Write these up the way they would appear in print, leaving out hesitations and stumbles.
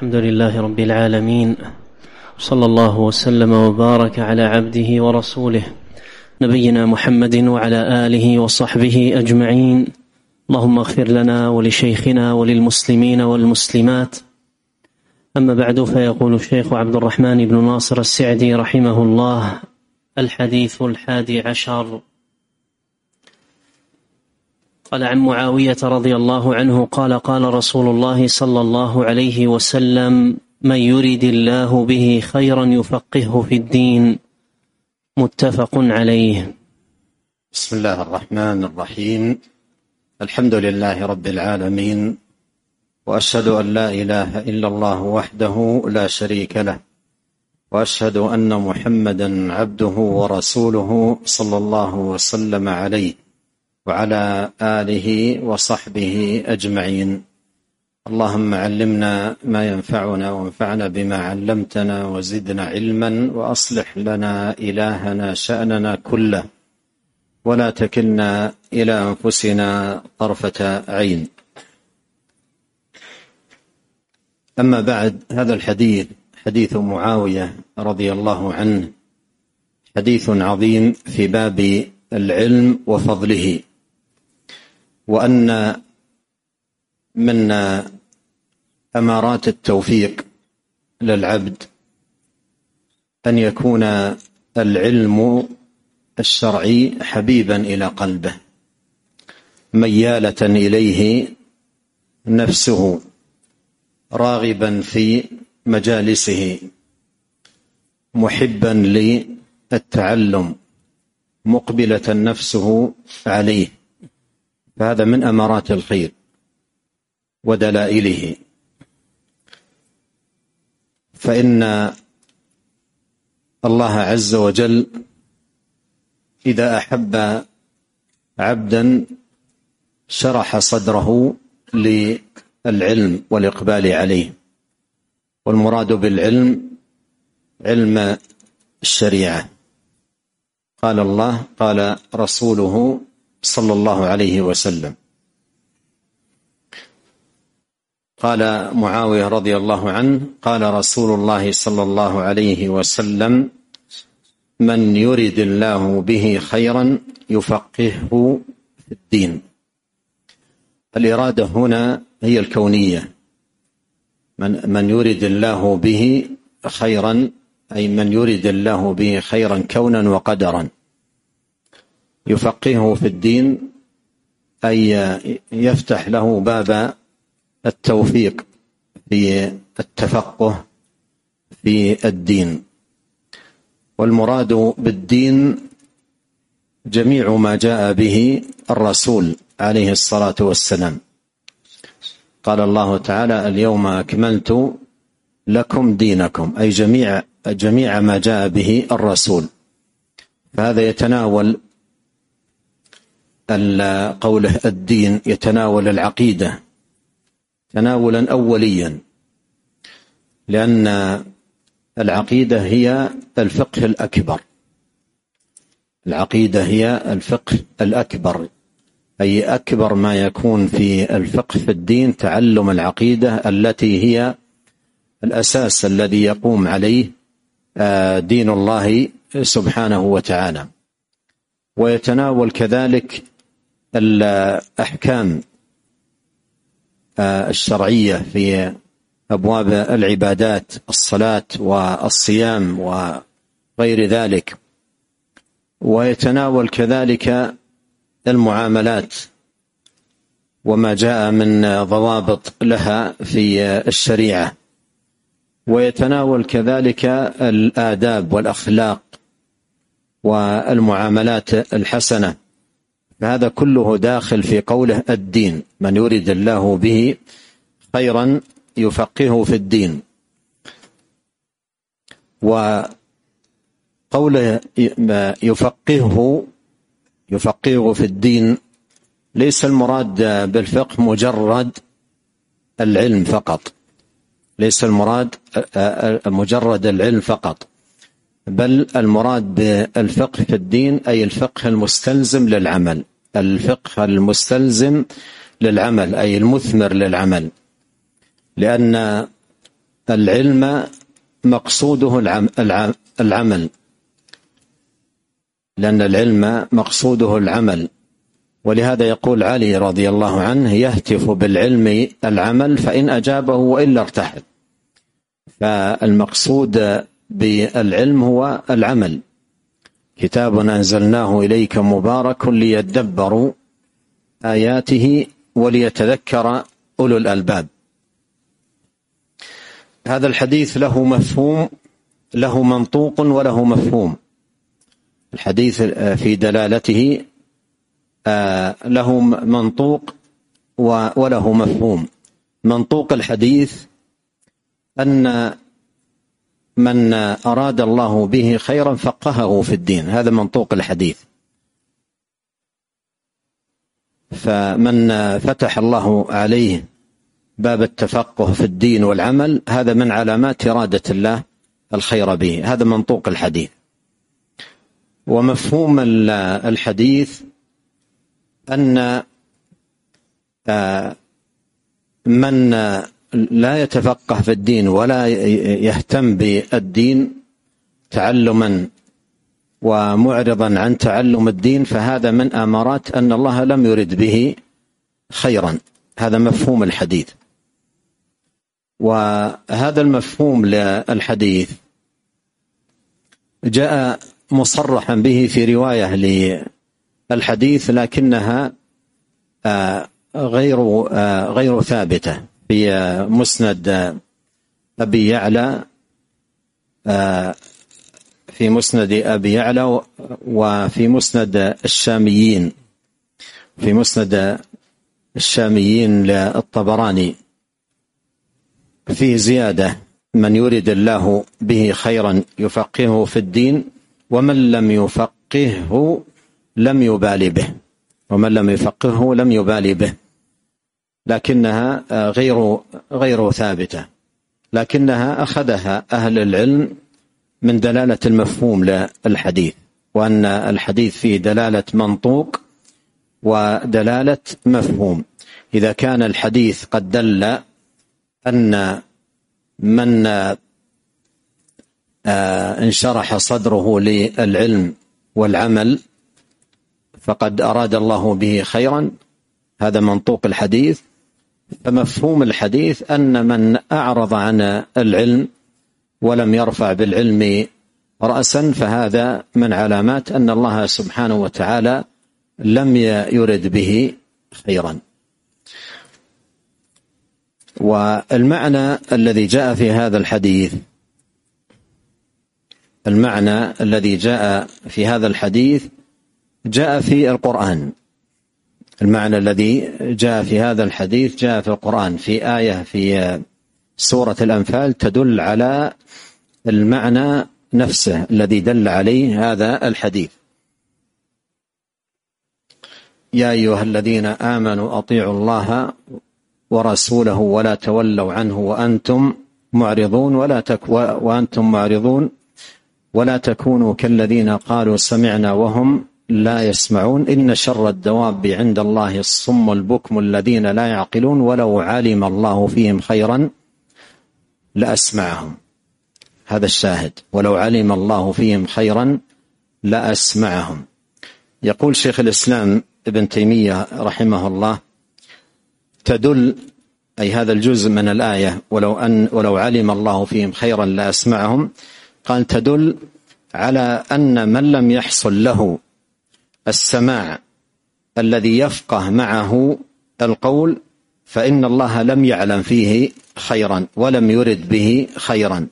الحمد لله رب العالمين، صلى الله وسلم وبارك على عبده ورسوله نبينا محمد وعلى آله وصحبه أجمعين. اللهم اغفر لنا ولشيخنا وللمسلمين والمسلمات. أما بعد، فيقول الشيخ عبد الرحمن بن ناصر السعدي رحمه الله: الحديث 11. قال عن معاوية رضي الله عنه قال: قال رسول الله صلى الله عليه وسلم: من يرد الله به خيرا يفقهه في الدين. متفق عليه. بسم الله الرحمن الرحيم. الحمد لله رب العالمين، وأشهد أن لا إله إلا الله وحده لا شريك له، وأشهد أن محمدا عبده ورسوله صلى الله وسلم عليه وعلى آله وصحبه أجمعين. اللهم علمنا ما ينفعنا وانفعنا بما علمتنا وزدنا علما، وأصلح لنا إلهنا شأننا كله، ولا تكلنا إلى أنفسنا طرفة عين. أما بعد، هذا الحديث حديث معاوية رضي الله عنه حديث عظيم في باب العلم وفضله، وأن من أمارات التوفيق للعبد أن يكون العلم الشرعي حبيبا إلى قلبه، ميالة إليه نفسه، راغبا في مجالسه، محبا للتعلم، مقبلة نفسه عليه. فهذا من أمارات الخير ودلائله. فإن الله عز وجل إذا أحب عبدا شرح صدره للعلم والإقبال عليه، والمراد بالعلم علم الشريعة. قال الله، قال رسوله صلى الله عليه وسلم. قال معاوية رضي الله عنه: قال رسول الله صلى الله عليه وسلم: من يرد الله به خيرا يفقهه في الدين. الإرادة هنا هي الكونية، من يرد الله به خيرا، أي من يرد الله به خيرا كونا وقدرا. يفقهه في الدين أي يفتح له باب التوفيق في التفقه في الدين. والمراد بالدين جميع ما جاء به الرسول عليه الصلاة والسلام. قال الله تعالى: اليوم أكملت لكم دينكم، أي جميع ما جاء به الرسول. فهذا يتناول قوله الدين، يتناول العقيدة تناولا أوليا، لأن العقيدة هي الفقه الأكبر. العقيدة هي الفقه الأكبر، أي أكبر ما يكون في الفقه في الدين تعلم العقيدة التي هي الأساس الذي يقوم عليه دين الله سبحانه وتعالى. ويتناول كذلك الأحكام الشرعية في أبواب العبادات، الصلاة والصيام وغير ذلك. ويتناول كذلك المعاملات وما جاء من ضوابط لها في الشريعة. ويتناول كذلك الآداب والأخلاق والمعاملات الحسنة. فهذا كله داخل في قوله الدين، من يريد الله به خيرا يفقهه في الدين. وقوله يفقهه في الدين ليس المراد بالفقه مجرد العلم فقط، ليس المراد مجرد العلم فقط، بل المراد بالفقه في الدين أي الفقه المستلزم للعمل، الفقه المستلزم للعمل أي المثمر للعمل. لأن العلم مقصوده العمل، لأن العلم مقصوده العمل. ولهذا يقول علي رضي الله عنه: يهتف بالعلم العمل فإن أجابه وإلا ارتحل. فالمقصود بالعلم هو العمل. كتاب أنزلناه إليك مبارك ليدبروا آياته وليتذكر أولو الألباب. هذا الحديث له مفهوم، له منطوق وله مفهوم. الحديث في دلالته له منطوق وله مفهوم. منطوق الحديث أن من أراد الله به خيرا فقهه في الدين، هذا منطوق الحديث. فمن فتح الله عليه باب التفقه في الدين والعمل هذا من علامات إرادة الله الخير به، هذا منطوق الحديث. ومفهوم الحديث أن من لا يتفقه في الدين ولا يهتم بالدين تعلما ومعرضا عن تعلم الدين فهذا من آمارات أن الله لم يرد به خيرا. هذا مفهوم الحديث. وهذا المفهوم للحديث جاء مصرحا به في رواية للحديث لكنها غير ثابتة في مسند أبي يعلى، في مسند أبي يعلى وفي مسند الشاميين، في مسند الشاميين للطبراني، فيه زيادة: من يرد الله به خيرا يفقهه في الدين ومن لم يفقهه لم يبالي به، ومن لم يفقهه لم يبالي به. لكنها غير ثابتة، لكنها أخذها أهل العلم من دلالة المفهوم للحديث، وأن الحديث فيه دلالة منطوق ودلالة مفهوم. إذا كان الحديث قد دل أن من انشرح صدره للعلم والعمل فقد أراد الله به خيرا، هذا منطوق الحديث. فمفهوم الحديث أن من أعرض عن العلم ولم يرفع بالعلم رأسا فهذا من علامات أن الله سبحانه وتعالى لم يرد به خيرا. والمعنى الذي جاء في هذا الحديث، المعنى الذي جاء في هذا الحديث جاء في القرآن. المعنى الذي جاء في هذا الحديث جاء في القرآن، في آية في سورة الأنفال تدل على المعنى نفسه الذي دل عليه هذا الحديث: يا أيها الذين آمنوا أطيعوا الله ورسوله ولا تولوا عنه وأنتم معرضون ولا تكونوا كالذين قالوا سمعنا وهم لا يسمعون إن شر الدواب عند الله الصم البكم الذين لا يعقلون ولو علم الله فيهم خيرا لأسمعهم. هذا الشاهد: ولو علم الله فيهم خيرا لأسمعهم. يقول شيخ الإسلام ابن تيمية رحمه الله: تدل، أي هذا الجزء من الآية ولو علم الله فيهم خيرا لأسمعهم، قال تدل على أن من لم يحصل له السماع الذي يفقه معه القول فإن الله لم يعلم فيه خيرا ولم يرد به خيرا،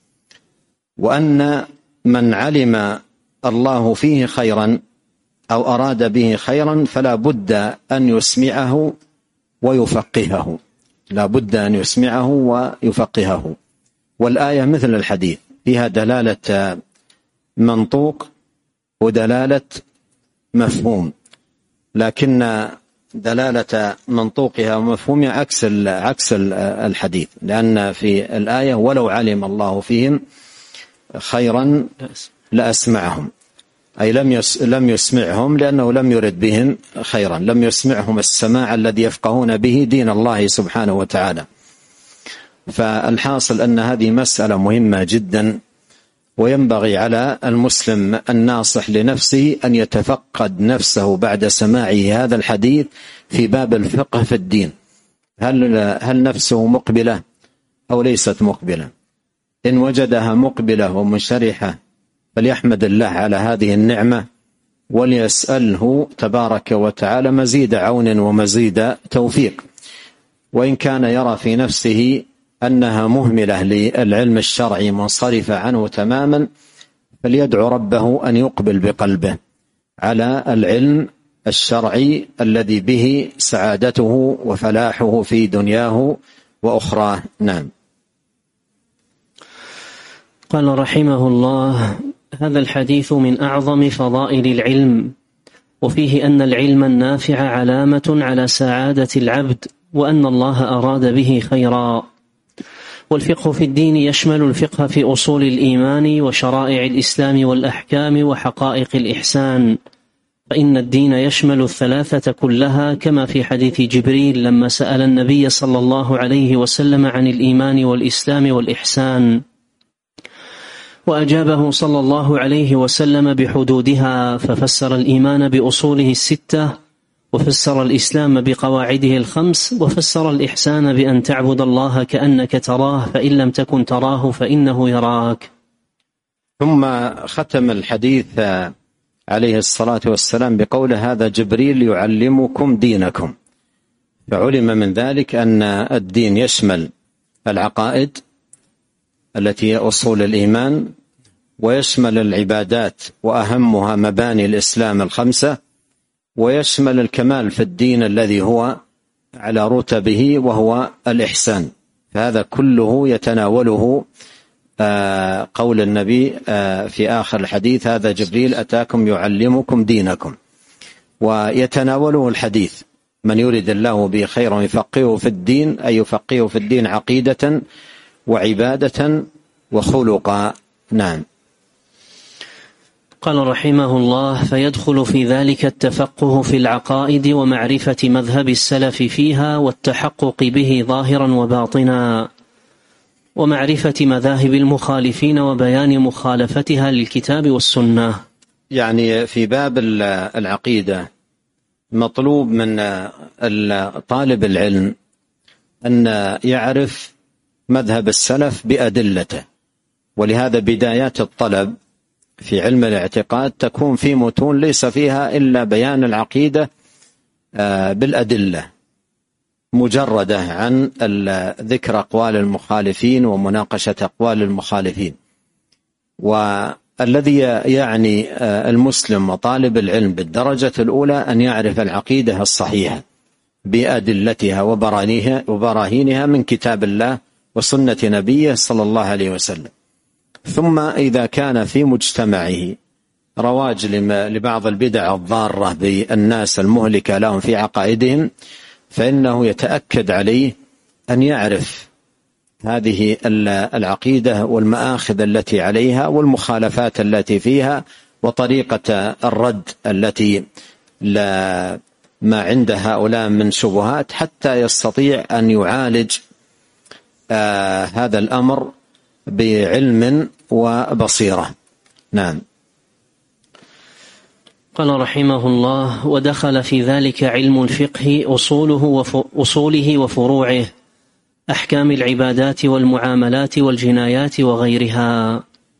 وأن من علم الله فيه خيرا أو أراد به خيرا فلا بد أن يسمعه ويفقهه، لا بد أن يسمعه ويفقهه. والآية مثل الحديث فيها دلالة منطوق ودلالة مفهوم، لكن دلالة منطوقها ومفهومها عكس الحديث، لأن في الآية ولو علم الله فيهم خيرا لأسمعهم، أي لم يسمعهم لأنه لم يرد بهم خيرا، لم يسمعهم السماع الذي يفقهون به دين الله سبحانه وتعالى. فالحاصل أن هذه مسألة مهمة جدا، وينبغي على المسلم الناصح لنفسه أن يتفقد نفسه بعد سماعه هذا الحديث في باب الفقه في الدين. هل نفسه مقبلة أو ليست مقبلة؟ إن وجدها مقبلة ومنشرحة فليحمد الله على هذه النعمة، وليسأله تبارك وتعالى مزيد عون ومزيد توفيق. وإن كان يرى في نفسه أنها مهملة للعلم الشرعي منصرفة عنه تماما، فليدعو ربه أن يقبل بقلبه على العلم الشرعي الذي به سعادته وفلاحه في دنياه وأخراه. نعم. قال رحمه الله: هذا الحديث من أعظم فضائل العلم، وفيه أن العلم النافع علامة على سعادة العبد، وأن الله أراد به خيرا. والفقه في الدين يشمل الفقه في أصول الإيمان وشرائع الإسلام والأحكام وحقائق الإحسان، فإن الدين يشمل الثلاثة كلها، كما في حديث جبريل لما سأل النبي صلى الله عليه وسلم عن الإيمان والإسلام والإحسان، وأجابه صلى الله عليه وسلم بحدودها، ففسر الإيمان بأصوله الستة، وفسر الإسلام بقواعده الخمس، وفسر الإحسان بأن تعبد الله كأنك تراه، فإن لم تكن تراه فإنه يراك. ثم ختم الحديث عليه الصلاة والسلام بقوله: هذا جبريل يعلمكم دينكم. فعلم من ذلك أن الدين يشمل العقائد التي هي أصول الإيمان، ويشمل العبادات وأهمها مباني الإسلام الخمسة، ويشمل الكمال في الدين الذي هو على رتبه وهو الإحسان. فهذا كله يتناوله قول النبي في آخر الحديث: هذا جبريل أتاكم يعلمكم دينكم. ويتناوله الحديث: من يريد الله به خيرا يفقهه في الدين، أي يفقهه في الدين عقيدة وعبادة وخلقا. نعم. قال رحمه الله: فيدخل في ذلك التفقه في العقائد ومعرفة مذهب السلف فيها والتحقق به ظاهرا وباطنا، ومعرفة مذاهب المخالفين وبيان مخالفتها للكتاب والسنة. يعني في باب العقيدة مطلوب من طالب العلم أن يعرف مذهب السلف بأدلته، ولهذا بدايات الطلب في علم الاعتقاد تكون في متون ليس فيها إلا بيان العقيدة بالأدلة، مجردة عن ذكر أقوال المخالفين ومناقشة أقوال المخالفين. والذي يعني المسلم وطالب العلم بالدرجة الأولى أن يعرف العقيدة الصحيحة بأدلتها وبراهينها من كتاب الله وسنة نبيه صلى الله عليه وسلم. ثم إذا كان في مجتمعه رواج لبعض البدع الضارة بالناس المهلكة لهم في عقائدهم، فإنه يتأكد عليه أن يعرف هذه العقيدة والمآخذ التي عليها والمخالفات التي فيها وطريقة الرد التي ما عند هؤلاء من شبهات، حتى يستطيع أن يعالج هذا الأمر بعلم وبصيرة. نعم. قال رحمه الله: ودخل في ذلك علم الفقه أصوله وفروعه، أحكام العبادات والمعاملات والجنايات وغيرها.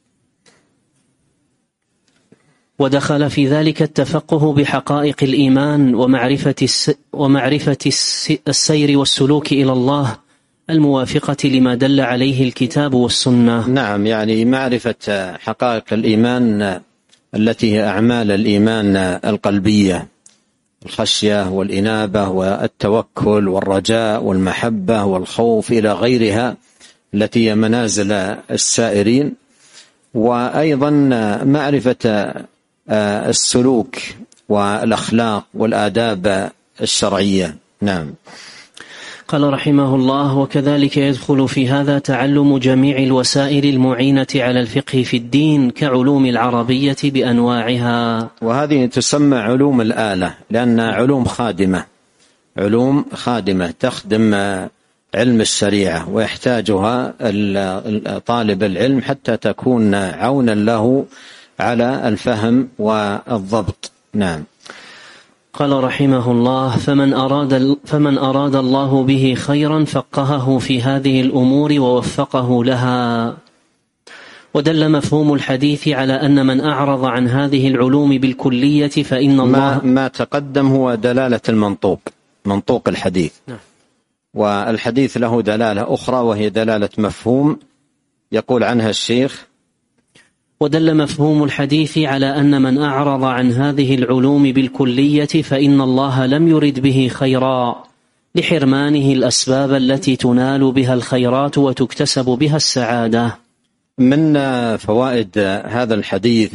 ودخل في ذلك التفقه بحقائق الإيمان ومعرفة السير والسلوك إلى الله الموافقة لما دل عليه الكتاب والسنة. نعم، يعني معرفة حقائق الإيمان التي هي أعمال الإيمان القلبية، الخشية والإنابة والتوكل والرجاء والمحبة والخوف إلى غيرها التي هي منازل السائرين. وأيضا معرفة السلوك والأخلاق والآداب الشرعية. نعم. قال رحمه الله: وكذلك يدخل في هذا تعلم جميع الوسائل المعينة على الفقه في الدين كعلوم العربية بأنواعها. وهذه تسمى علوم الآلة، لأنها علوم خادمة تخدم علم الشريعة، ويحتاجها طالب العلم حتى تكون عونا له على الفهم والضبط. نعم. قال رحمه الله: فمن أراد الله به خيرا فقهه في هذه الأمور ووفقه لها. ودل مفهوم الحديث على أن من أعرض عن هذه العلوم بالكلية فإن الله ما تقدم هو دلالة منطوق الحديث. نعم. والحديث له دلالة أخرى وهي دلالة مفهوم، يقول عنها الشيخ: ودل مفهوم الحديث على أن من أعرض عن هذه العلوم بالكلية فإن الله لم يرد به خيرا لحرمانه الأسباب التي تنال بها الخيرات وتكتسب بها السعادة. من فوائد هذا الحديث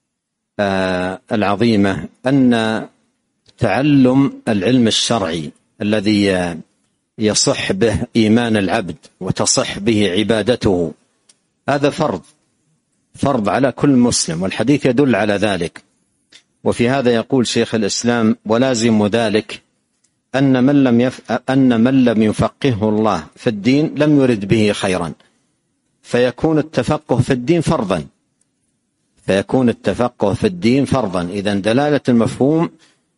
العظيمة أن تعلم العلم الشرعي الذي يصح به إيمان العبد وتصح به عبادته هذا فرض على كل مسلم، والحديث يدل على ذلك. وفي هذا يقول شيخ الإسلام: ولازم ذلك أن من لم يفقهه الله في الدين لم يرد به خيرا، فيكون التفقه في الدين فرضا. إذن دلالة المفهوم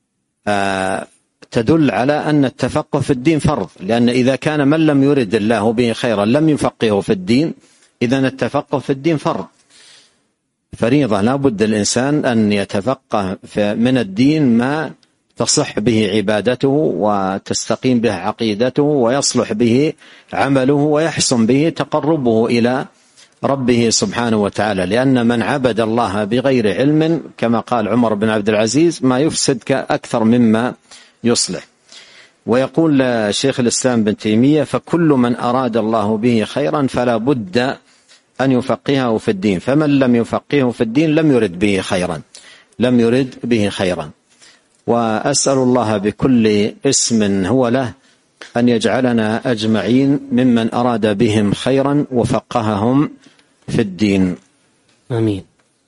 تدل على أن التفقه في الدين فرض، لأن إذا كان من لم يرد الله به خيرا لم يفقهه في الدين، إذن التفقه في الدين فريضة. لا بد الإنسان أن يتفقه من الدين ما تصح به عبادته وتستقيم به عقيدته ويصلح به عمله ويحسن به تقربه إلى ربه سبحانه وتعالى. لأن من عبد الله بغير علم كما قال عمر بن عبد العزيز ما يفسد أكثر مما يصلح. ويقول شيخ الإسلام بن تيمية: فكل من أراد الله به خيرا فلا بد أن يفقهه في الدين، فمن لم يفقهه في الدين لم يرد به خيرا. وأسأل الله بكل اسم هو له أن يجعلنا أجمعين ممن أراد بهم خيرا وفقههم في الدين. آمين.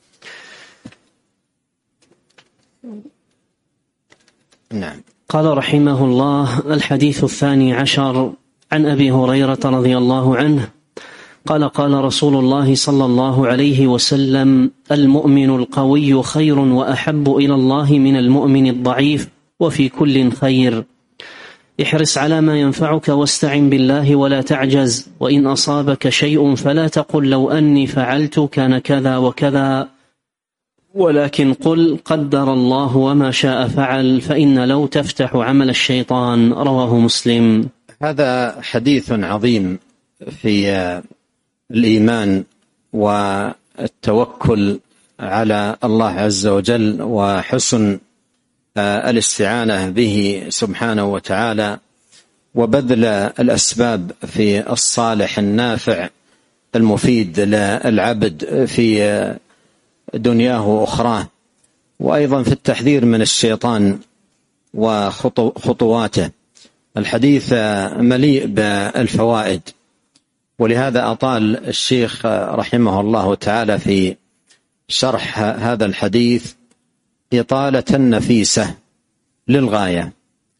نعم. قال رحمه الله: الحديث 12 عن أبي هريرة رضي الله عنه قال: قال رسول الله صلى الله عليه وسلم: المؤمن القوي خير وأحب إلى الله من المؤمن الضعيف، وفي كل خير. احرص على ما ينفعك واستعن بالله ولا تعجز، وإن أصابك شيء فلا تقل لو أني فعلت كان كذا وكذا، ولكن قل قدر الله وما شاء فعل، فإن لو تفتح عمل الشيطان. رواه مسلم. هذا حديث عظيم في الإيمان والتوكل على الله عز وجل وحسن الاستعانة به سبحانه وتعالى، وبذل الأسباب في الصالح النافع المفيد للعبد في دنياه وأخراه، وأيضا في التحذير من الشيطان وخطواته. الحديث مليء بالفوائد، ولهذا أطال الشيخ رحمه الله تعالى في شرح هذا الحديث إطالة نفيسة للغاية.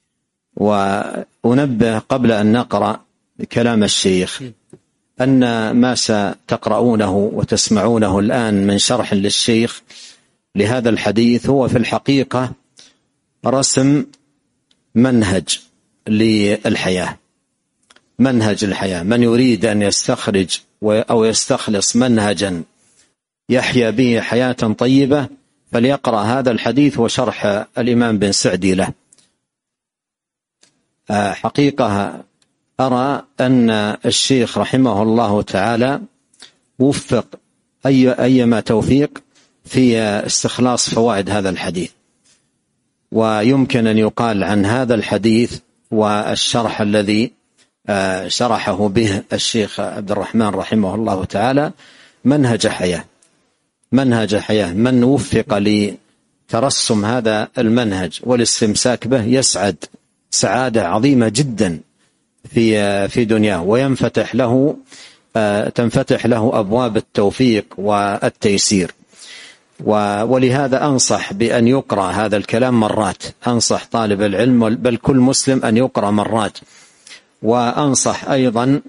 وأنبه قبل أن نقرأ كلام الشيخ أن ما ستقرؤونه وتسمعونه الآن من شرح للشيخ لهذا الحديث هو في الحقيقة رسم منهج للحياة، منهج الحياة. من يريد أن يستخرج أو يستخلص منهجا يحيا به حياة طيبة فليقرأ هذا الحديث وشرح الإمام بن سعدي له. حقيقة أرى أن الشيخ رحمه الله تعالى وفق أيما توفيق في استخلاص فوائد هذا الحديث. ويمكن أن يقال عن هذا الحديث والشرح الذي شرحه به الشيخ عبد الرحمن رحمه الله تعالى منهج حياة. من وفق لترسم هذا المنهج والاستمساك به يسعد سعادة عظيمة جدا في دنياه، تنفتح له أبواب التوفيق والتيسير. ولهذا أنصح بأن يقرأ هذا الكلام مرات، أنصح طالب العلم بل كل مسلم أن يقرأ مرات وأنصح أيضا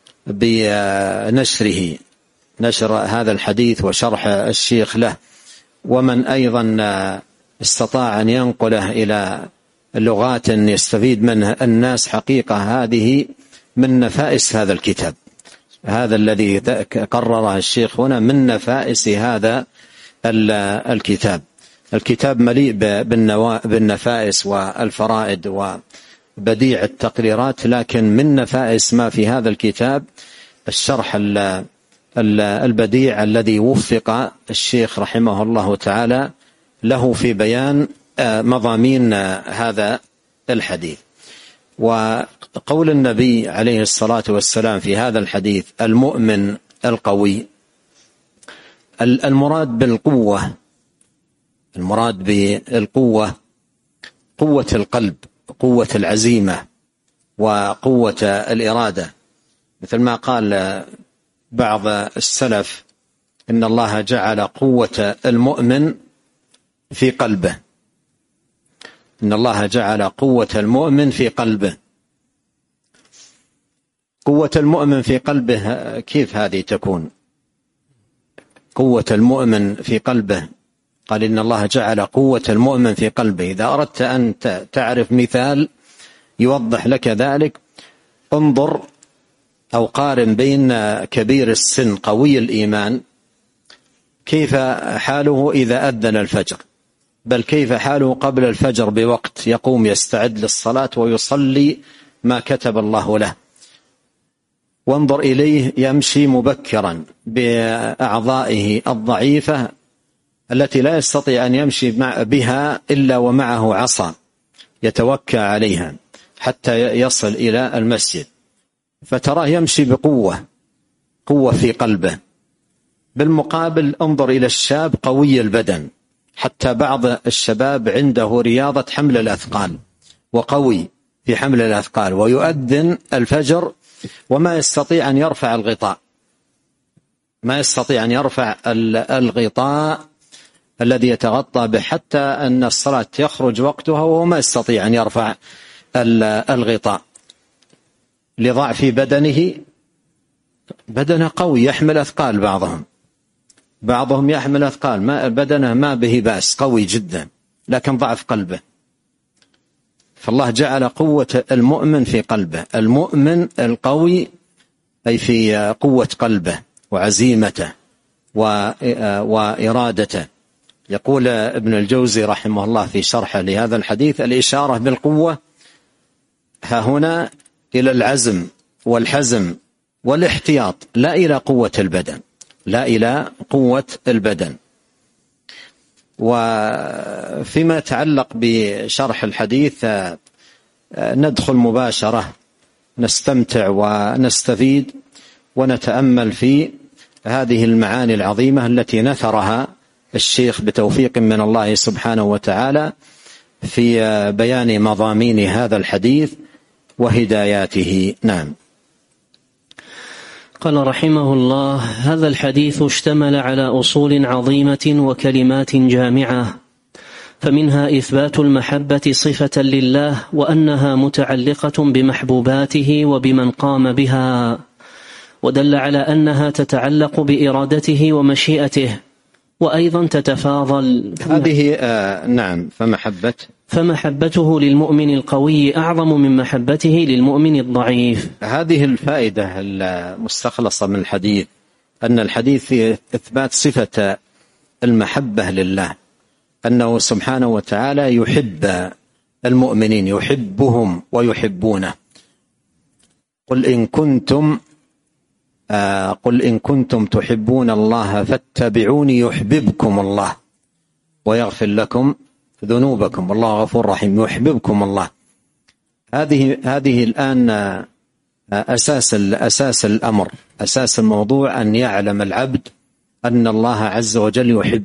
بنشره، نشر هذا الحديث وشرح الشيخ له، ومن أيضا استطاع أن ينقله إلى لغات يستفيد منها الناس. حقيقة هذه من نفائس هذا الكتاب، هذا الذي قرره الشيخ هنا من نفائس هذا الكتاب. الكتاب مليء بالنفائس والفرائد وبديع التقريرات، لكن من نفائس ما في هذا الكتاب الشرح البديع الذي وفق الشيخ رحمه الله تعالى له في بيان مضامين هذا الحديث. وقول النبي عليه الصلاة والسلام في هذا الحديث المؤمن القوي، المراد بالقوة، المراد بالقوة قوة القلب، قوة العزيمة، وقوة الإرادة، مثل ما قال بعض السلف إن الله جعل قوة المؤمن في قلبه، إن الله جعل قوة المؤمن في قلبه. قوة المؤمن في قلبه كيف هذه تكون؟ قوة المؤمن في قلبه، قال إن الله جعل قوة المؤمن في قلبه. إذا أردت أن تعرف مثال يوضح لك ذلك، انظر أو قارن بين كبير السن قوي الإيمان كيف حاله إذا أذن الفجر، بل كيف حاله قبل الفجر بوقت، يقوم يستعد للصلاة ويصلي ما كتب الله له. وانظر إليه يمشي مبكرا بأعضائه الضعيفة التي لا يستطيع أن يمشي بها إلا ومعه عصا يتوكى عليها حتى يصل إلى المسجد، فتراه يمشي بقوة، قوة في قلبه. بالمقابل انظر إلى الشاب قوي البدن، حتى بعض الشباب عنده رياضة حمل الأثقال وقوي في حمل الأثقال، ويؤذن الفجر وما يستطيع أن يرفع الغطاء، ما يستطيع أن يرفع الغطاء الذي يتغطى به، حتى أن الصلاة يخرج وقتها وهو ما يستطيع أن يرفع الغطاء لضعف بدنه قوي يحمل أثقال. بعضهم يحمل أثقال ما بدنه ما به بأس قوي جدا، لكن ضعف قلبه. فالله جعل قوة المؤمن في قلبه، المؤمن القوي أي في قوة قلبه وعزيمته وإرادته. يقول ابن الجوزي رحمه الله في شرحه لهذا الحديث الإشارة بالقوة ها هنا إلى العزم والحزم والاحتياط، لا إلى قوة البدن، لا إلى قوة البدن. وفيما يتعلق بشرح الحديث ندخل مباشرة، نستمتع ونستفيد ونتأمل في هذه المعاني العظيمة التي نثرها الشيخ بتوفيق من الله سبحانه وتعالى في بيان مضامين هذا الحديث وهداياته. نعم. قال رحمه الله: هذا الحديث اشتمل على أصول عظيمة وكلمات جامعة، فمنها إثبات المحبة صفة لله، وأنها متعلقة بمحبوباته وبمن قام بها، ودل على أنها تتعلق بإرادته ومشيئته، وأيضا تتفاضل. هذه نعم. فمحبته للمؤمن القوي أعظم من محبته للمؤمن الضعيف. هذه الفائدة المستخلصة من الحديث، أن الحديث فيه إثبات صفة المحبة لله، أنه سبحانه وتعالى يحب المؤمنين، يحبهم ويحبونه. قل إن كنتم تحبون الله فاتبعوني يحببكم الله ويغفر لكم ذنوبكم والله غفور رحيم. يحببكم الله، هذه الآن أساس الأمر، أساس الموضوع، أن يعلم العبد أن الله عز وجل يحب،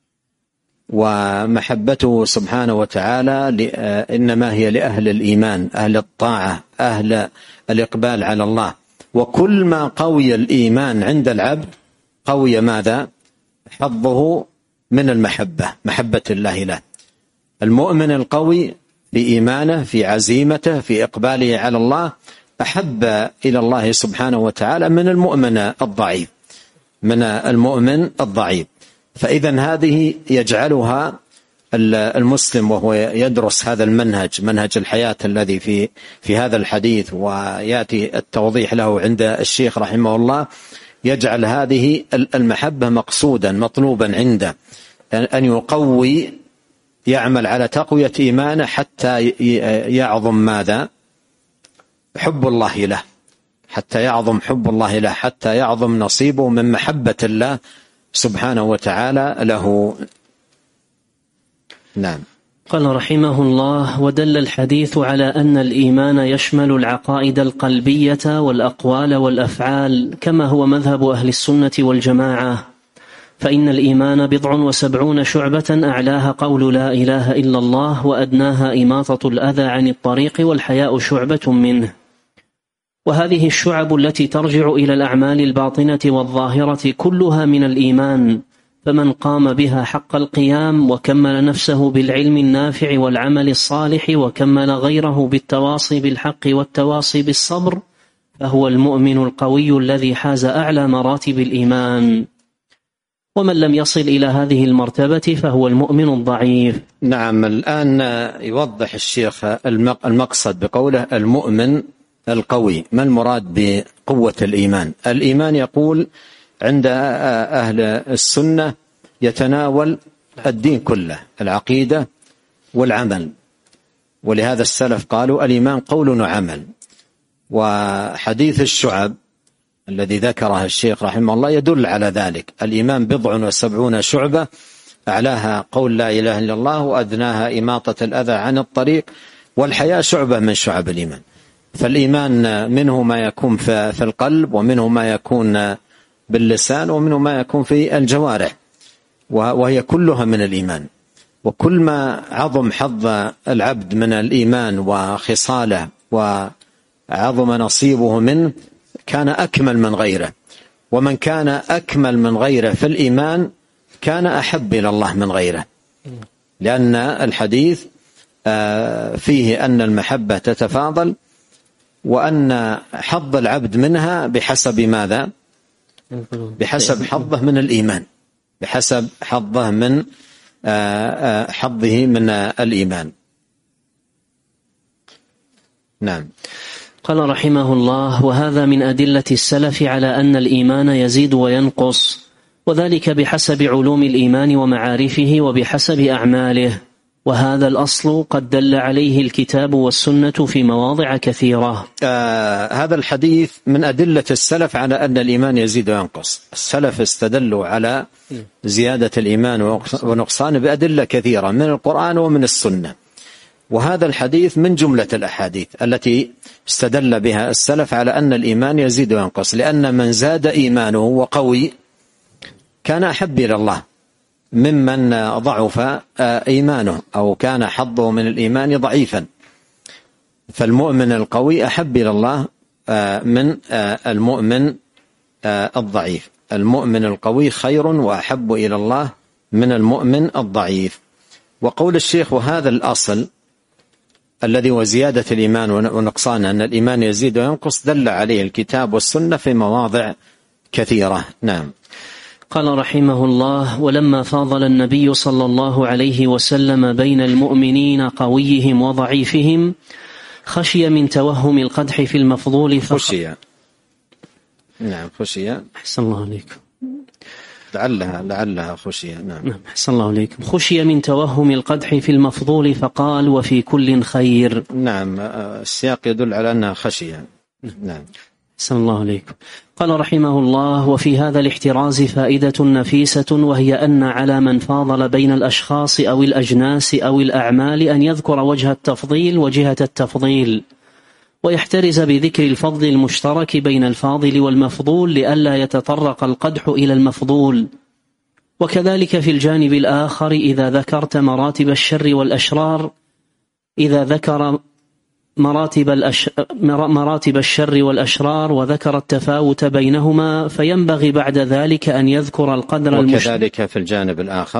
ومحبته سبحانه وتعالى إنما هي لأهل الإيمان، أهل الطاعة، أهل الإقبال على الله. وكل ما قوي الإيمان عند العبد قوي ماذا؟ حظه من المحبة، محبة الله له. المؤمن القوي في إيمانه، في عزيمته، في إقباله على الله، أحب إلى الله سبحانه وتعالى من المؤمن الضعيف، من المؤمن الضعيف. فإذا هذه يجعلها المسلم وهو يدرس هذا المنهج، منهج الحياة الذي في هذا الحديث، ويأتي التوضيح له عند الشيخ رحمه الله، يجعل هذه المحبة مقصودا مطلوبا عنده، أن يقوي، يعمل على تقوية إيمانه حتى يعظم ماذا؟ حب الله له، حتى يعظم حب الله له، حتى يعظم نصيبه من محبة الله سبحانه وتعالى له. نعم. قال رحمه الله: ودل الحديث على أن الإيمان يشمل العقائد القلبية والأقوال والأفعال، كما هو مذهب أهل السنة والجماعة، فإن الإيمان 70 شعبة، أعلاها قول لا إله إلا الله، وأدناها إماطة الأذى عن الطريق، والحياء شعبة منه. وهذه الشعب التي ترجع إلى الأعمال الباطنة والظاهرة كلها من الإيمان، فمن قام بها حق القيام وكمل نفسه بالعلم النافع والعمل الصالح، وكمل غيره بالتواصي بالحق والتواصي بالصبر، فهو المؤمن القوي الذي حاز أعلى مراتب الإيمان. ومن لم يصل إلى هذه المرتبة فهو المؤمن الضعيف. نعم. الآن يوضح الشيخ المقصد بقوله المؤمن القوي. ما المراد بقوة الإيمان؟ الإيمان يقول عند أهل السنة يتناول الدين كله، العقيدة والعمل، ولهذا السلف قالوا الإيمان قول وعمل. وحديث الشعب الذي ذكره الشيخ رحمه الله يدل على ذلك. الإيمان 70 شعبة، أعلاها قول لا إله إلا الله، وأدناها إماطة الأذى عن الطريق، والحياء شعبة من شعب الإيمان. فالإيمان منه ما يكون في القلب، ومنه ما يكون باللسان، ومنه ما يكون في الجوارح، وهي كلها من الإيمان. وكل ما عظم حظ العبد من الإيمان وخصاله وعظم نصيبه منه كان أكمل من غيره، ومن كان أكمل من غيره في الإيمان كان أحب إلى الله من غيره، لأن الحديث فيه أن المحبة تتفاضل، وأن حظ العبد منها بحسب ماذا؟ بحسب حظه من الإيمان، بحسب حظه من الإيمان. نعم. قال رحمه الله: وهذا من أدلة السلف على أن الإيمان يزيد وينقص، وذلك بحسب علوم الإيمان ومعارفه وبحسب أعماله، وهذا الأصل قد دل عليه الكتاب والسنة في مواضع كثيرة. هذا الحديث من أدلة السلف على أن الإيمان يزيد وينقص. السلف استدلوا على زيادة الإيمان ونقصانه بأدلة كثيرة من القرآن ومن السنة، وهذا الحديث من جملة الأحاديث التي استدل بها السلف على أن الإيمان يزيد وينقص، لأن من زاد إيمانه وقوي كان أحب إلى الله ممن ضعف إيمانه أو كان حظه من الإيمان ضعيفا. فالمؤمن القوي أحب إلى الله من المؤمن الضعيف. المؤمن القوي خير وأحب إلى الله من المؤمن الضعيف. وقول الشيخ وهذا الأصل الذي هو زيادة الإيمان ونقصانه، أن الإيمان يزيد وينقص، دل عليه الكتاب والسنة في مواضع كثيرة. نعم. قال رحمه الله: ولما فاضل النبي صلى الله عليه وسلم بين المؤمنين قويهم وضعيفهم، خشي من توهم القدح في المفضول نعم. خشي. أحسن الله عليكم. لعلها خشية. نعم. أحسن الله عليكم. خشي من توهم القدح في المفضول فقال: وفي كل خير. نعم. السياق يدل على أنها خشية. نعم. أحسن الله عليكم. قال رحمه الله: وفي هذا الاحتراز فائدة نفيسة، وهي أن على من فاضل بين الأشخاص أو الأجناس أو الأعمال أن يذكر وجه التفضيل وجهة التفضيل، ويحترز بذكر الفضل المشترك بين الفاضل والمفضول لئلا يتطرق القدح إلى المفضول. وكذلك في الجانب الآخر إذا ذكرت مراتب الشر والأشرار، إذا ذكر مراتب الشر والأشرار وذكر التفاوت بينهما، فينبغي بعد ذلك أن يذكر القدر وكذلك في الجانب الآخر،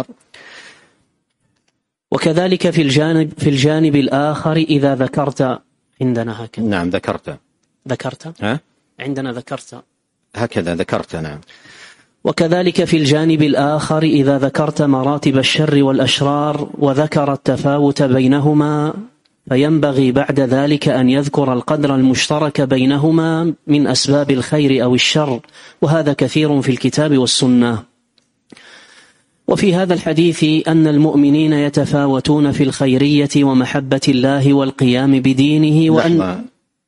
وكذلك في الجانب الآخر إذا ذكرت، عندنا هكذا. نعم. ذكرت ذكرت؟ عندنا ذكرت هكذا ذكرت. نعم. وكذلك في الجانب الآخر إذا ذكرت مراتب الشر والأشرار وذكر التفاوت بينهما، فينبغي بعد ذلك أن يذكر القدر المشترك بينهما من أسباب الخير أو الشر، وهذا كثير في الكتاب والسنة. وفي هذا الحديث أن المؤمنين يتفاوتون في الخيرية ومحبة الله والقيام بدينه. وأن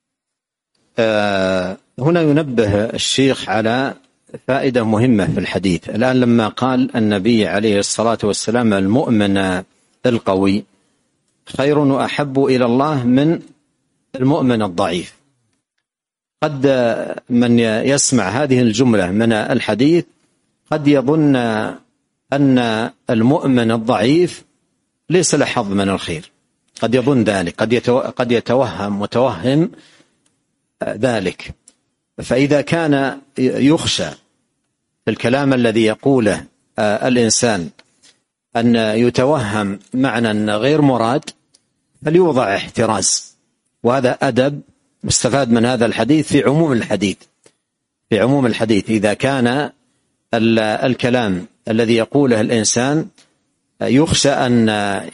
هنا ينبه الشيخ على فائدة مهمة في الحديث. الآن لما قال النبي عليه الصلاة والسلام المؤمن القوي خير وأحب إلى الله من المؤمن الضعيف، قد من يسمع هذه الجملة من الحديث قد يظن أن المؤمن الضعيف ليس له حظ من الخير، قد يظن ذلك، قد يتوهم متوهم ذلك. فإذا كان يخشى في الكلام الذي يقوله الإنسان أن يتوهم معنى غير مراد فليوضع احتراز، وهذا أدب مستفاد من هذا الحديث في عموم الحديث. إذا كان الكلام الذي يقوله الإنسان يخشى أن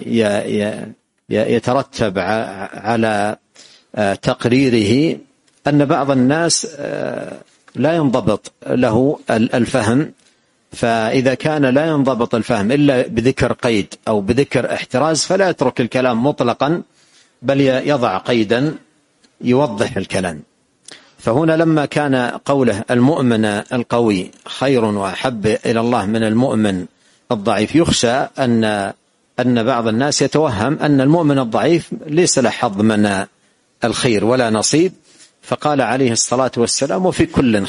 يترتب على تقريره أن بعض الناس لا ينضبط له الفهم، فإذا كان لا ينضبط الفهم إلا بذكر قيد أو بذكر احتراز فلا يترك الكلام مطلقا، بل يضع قيدا يوضح الكلام. فهنا لما كان قوله المؤمن القوي خير وأحب إلى الله من المؤمن الضعيف، يخشى أن بعض الناس يتوهم أن المؤمن الضعيف ليس له حظ من الخير ولا نصيب، فقال عليه الصلاة والسلام وفي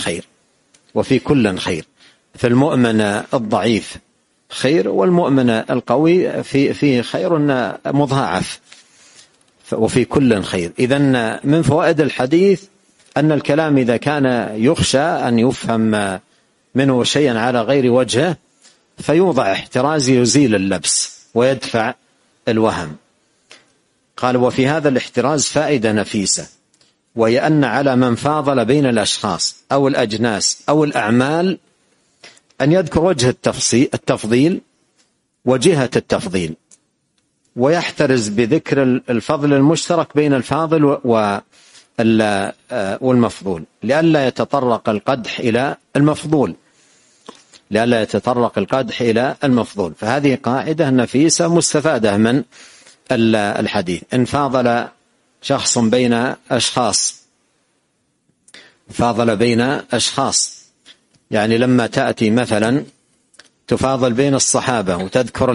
كل خير، فالمؤمن الضعيف خير والمؤمن القوي في خير مضاعف، وفي كل خير. إذن من فوائد الحديث أن الكلام إذا كان يخشى أن يفهم منه شيئا على غير وجهه فيوضع احتراز يزيل اللبس ويدفع الوهم. قال وفي هذا الاحتراز فائدة نفيسة، وهي أن على من فاضل بين الأشخاص أو الأجناس أو الأعمال أن يذكر وجه التفضيل وجهة التفضيل، ويحترز بذكر الفضل المشترك بين الفاضل والمفضول، لئلا يتطرق القدح إلى المفضول. فهذه قاعدة نفيسة مستفادة من الحديث. إن فاضل شخص بين أشخاص، يعني لما تأتي مثلا تفاضل بين الصحابة وتذكر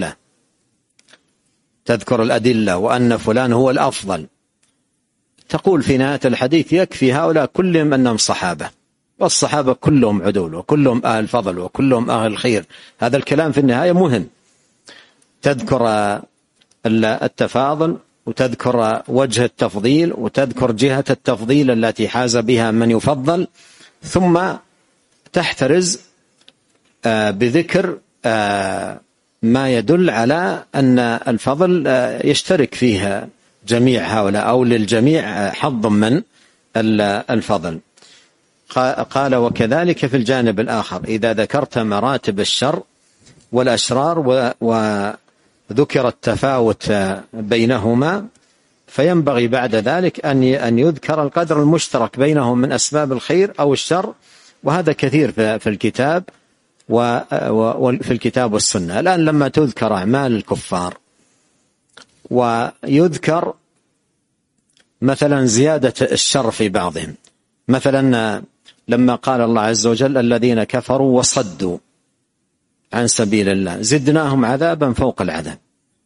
الأدلة وأن فلان هو الأفضل، تقول في نهاية الحديث يكفي هؤلاء كلهم أنهم صحابة، والصحابة كلهم عدول وكلهم أهل فضل وكلهم أهل خير. هذا الكلام في النهاية مهم، تذكر التفاضل وتذكر وجه التفضيل وتذكر جهة التفضيل التي حاز بها من يفضل، ثم تحترز بذكر ما يدل على أن الفضل يشترك فيها جميع هؤلاء أو للجميع حظ من الفضل. قال وكذلك في الجانب الآخر إذا ذكرت مراتب الشر والأشرار وذكر التفاوت بينهما، فينبغي بعد ذلك أن يذكر القدر المشترك بينهم من أسباب الخير أو الشر، وهذا كثير في الكتاب وفي الكتاب والسنة. الآن لما تذكر أعمال الكفار ويذكر مثلا زيادة الشر في بعضهم، مثلا لما قال الله عز وجل الذين كفروا وصدوا عن سبيل الله زدناهم عذابا فوق العذاب،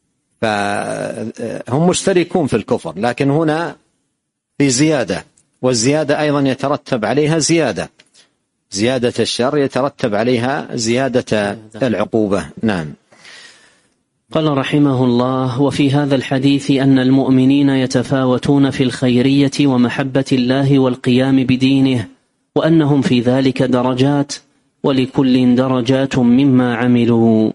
فهم مشتركون في الكفر، لكن هنا في زيادة، والزيادة أيضا يترتب عليها زيادة الشر يترتب عليها زيادة العقوبة. نعم. قال رحمه الله وفي هذا الحديث أن المؤمنين يتفاوتون في الخيرية ومحبة الله والقيام بدينه، وأنهم في ذلك درجات، ولكل درجات مما عملوا.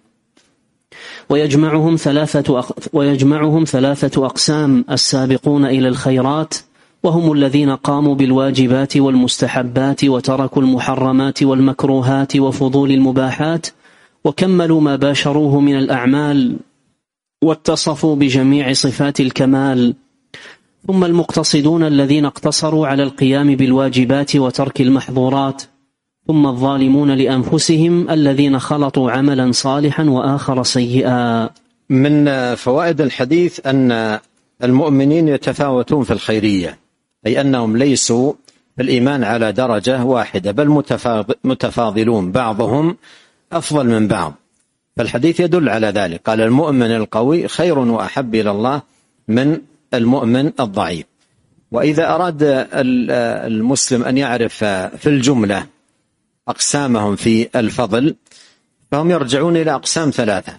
ويجمعهم ثلاثة أقسام: السابقون إلى الخيرات، وهم الذين قاموا بالواجبات والمستحبات وتركوا المحرمات والمكروهات وفضول المباحات وكملوا ما باشروه من الأعمال واتصفوا بجميع صفات الكمال. ثم المقتصدون الذين اقتصروا على القيام بالواجبات وترك المحظورات. ثم الظالمون لأنفسهم الذين خلطوا عملا صالحا وآخر سيئا. من فوائد الحديث أن المؤمنين يتفاوتون في الخيرية، أي أنهم ليسوا بالإيمان على درجة واحدة، بل متفاضلون، بعضهم أفضل من بعض. فالحديث يدل على ذلك. قال المؤمن القوي خير وأحب إلى الله من المؤمن الضعيف. وإذا أراد المسلم أن يعرف في الجملة أقسامهم في الفضل، فهم يرجعون إلى أقسام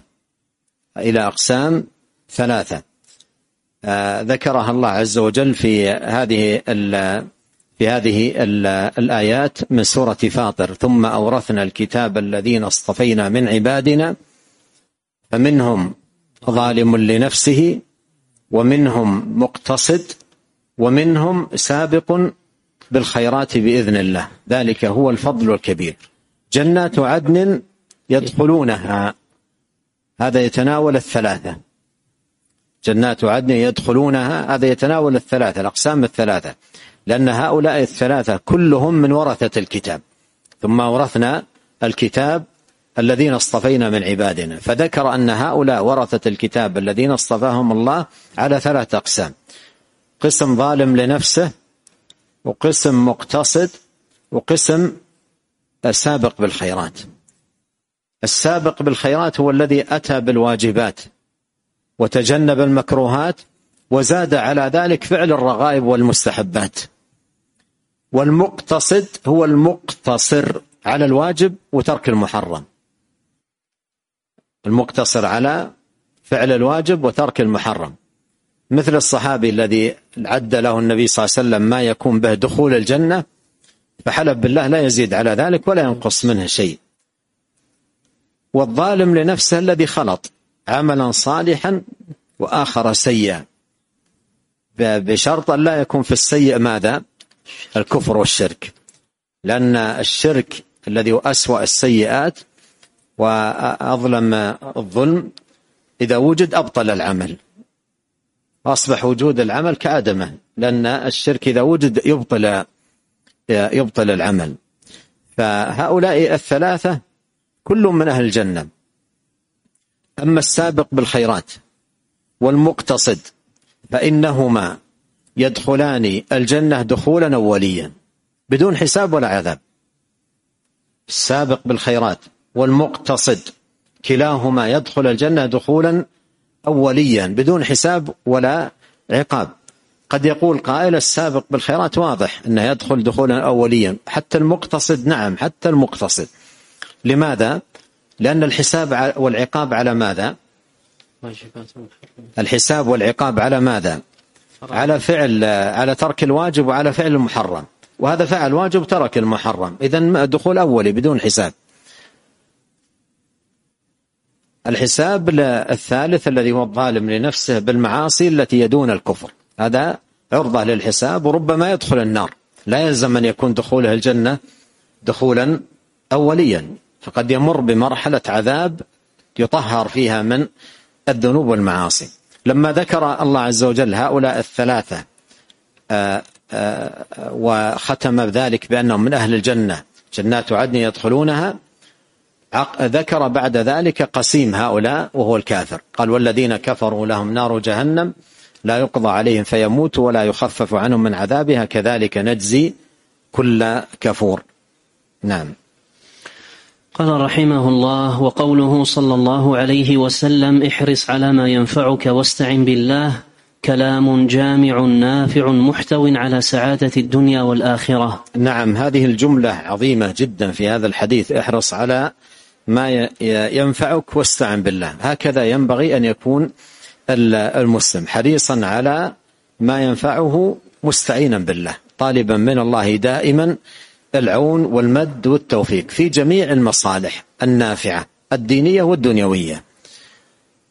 ثلاثة ذكرها الله عز وجل في هذه الآيات من سورة فاطر: ثم أورثنا الكتاب الذين اصطفينا من عبادنا فمنهم ظالم لنفسه ومنهم مقتصد ومنهم سابق بالخيرات بإذن الله، ذلك هو الفضل الكبير. جنات عدن يدخلونها، هذا يتناول الثلاثة. جنات عدن يدخلونها، هذا يتناول الثلاثة، الأقسام الثلاثة، لأن هؤلاء الثلاثة كلهم من ورثة الكتاب. ثم ورثنا الكتاب الذين اصطفينا من عبادنا، فذكر أن هؤلاء ورثة الكتاب الذين اصطفاهم الله على 3 أقسام: قسم ظالم لنفسه، وقسم مقتصد، وقسم سابق بالخيرات. السابق بالخيرات هو الذي أتى بالواجبات وتجنب المكروهات وزاد على ذلك فعل الرغائب والمستحبات. والمقتصد هو المقتصر على الواجب وترك المحرم، المقتصر على فعل الواجب وترك المحرم، مثل الصحابي الذي عد له النبي صلى الله عليه وسلم ما يكون به دخول الجنة، فحلف بالله لا يزيد على ذلك ولا ينقص منه شيء. والظالم لنفسه الذي خلط عملا صالحا وآخر سيئا، بشرط أن لا يكون في السيء ماذا؟ الكفر والشرك، لأن الشرك الذي هو أسوأ السيئات وأظلم الظلم إذا وجد أبطل العمل، أصبح وجود العمل كعدمه، لأن الشرك إذا وجد يبطل العمل. فهؤلاء الثلاثة كلهم من أهل الجنة. أما السابق بالخيرات والمقتصد فإنهما يدخلان الجنة دخولا أوليا بدون حساب ولا عذاب. السابق بالخيرات والمقتصد كلاهما يدخل الجنة دخولا أوليا بدون حساب ولا عقاب. قد يقول قائل السابق بالخيرات واضح أنه يدخل دخولا أوليا، حتى المقتصد نعم، حتى المقتصد. لماذا؟ لأن الحساب والعقاب على ماذا؟ الحساب والعقاب على ماذا؟ على ترك الواجب وعلى فعل المحرم، وهذا فعل واجب ترك المحرم، إذن دخول أولي بدون حساب. الحساب الثالث الذي هو الظالم لنفسه بالمعاصي التي يدون الكفر، هذا عرضة للحساب وربما يدخل النار، لا يلزم أن يكون دخوله الجنة دخولا أوليا، فقد يمر بمرحلة عذاب يطهر فيها من الذنوب والمعاصي. لما ذكر الله عز وجل هؤلاء الثلاثة وختم ذلك بأنهم من أهل الجنة جنات عدن يدخلونها، ذكر بعد ذلك قسيم هؤلاء وهو الكافر، قال والذين كفروا لهم نار جهنم لا يقضى عليهم فيموتوا ولا يخفف عنهم من عذابها كذلك نجزي كل كفور. نعم. قال رحمه الله: وقوله صلى الله عليه وسلم احرص على ما ينفعك واستعن بالله، كلام جامع نافع محتو على سعادة الدنيا والآخرة. نعم، هذه الجملة عظيمة جدا في هذا الحديث: احرص على ما ينفعك واستعن بالله. هكذا ينبغي أن يكون المسلم حريصا على ما ينفعه مستعينا بالله، طالبا من الله دائما العون والمد والتوفيق في جميع المصالح النافعة الدينية والدنيوية.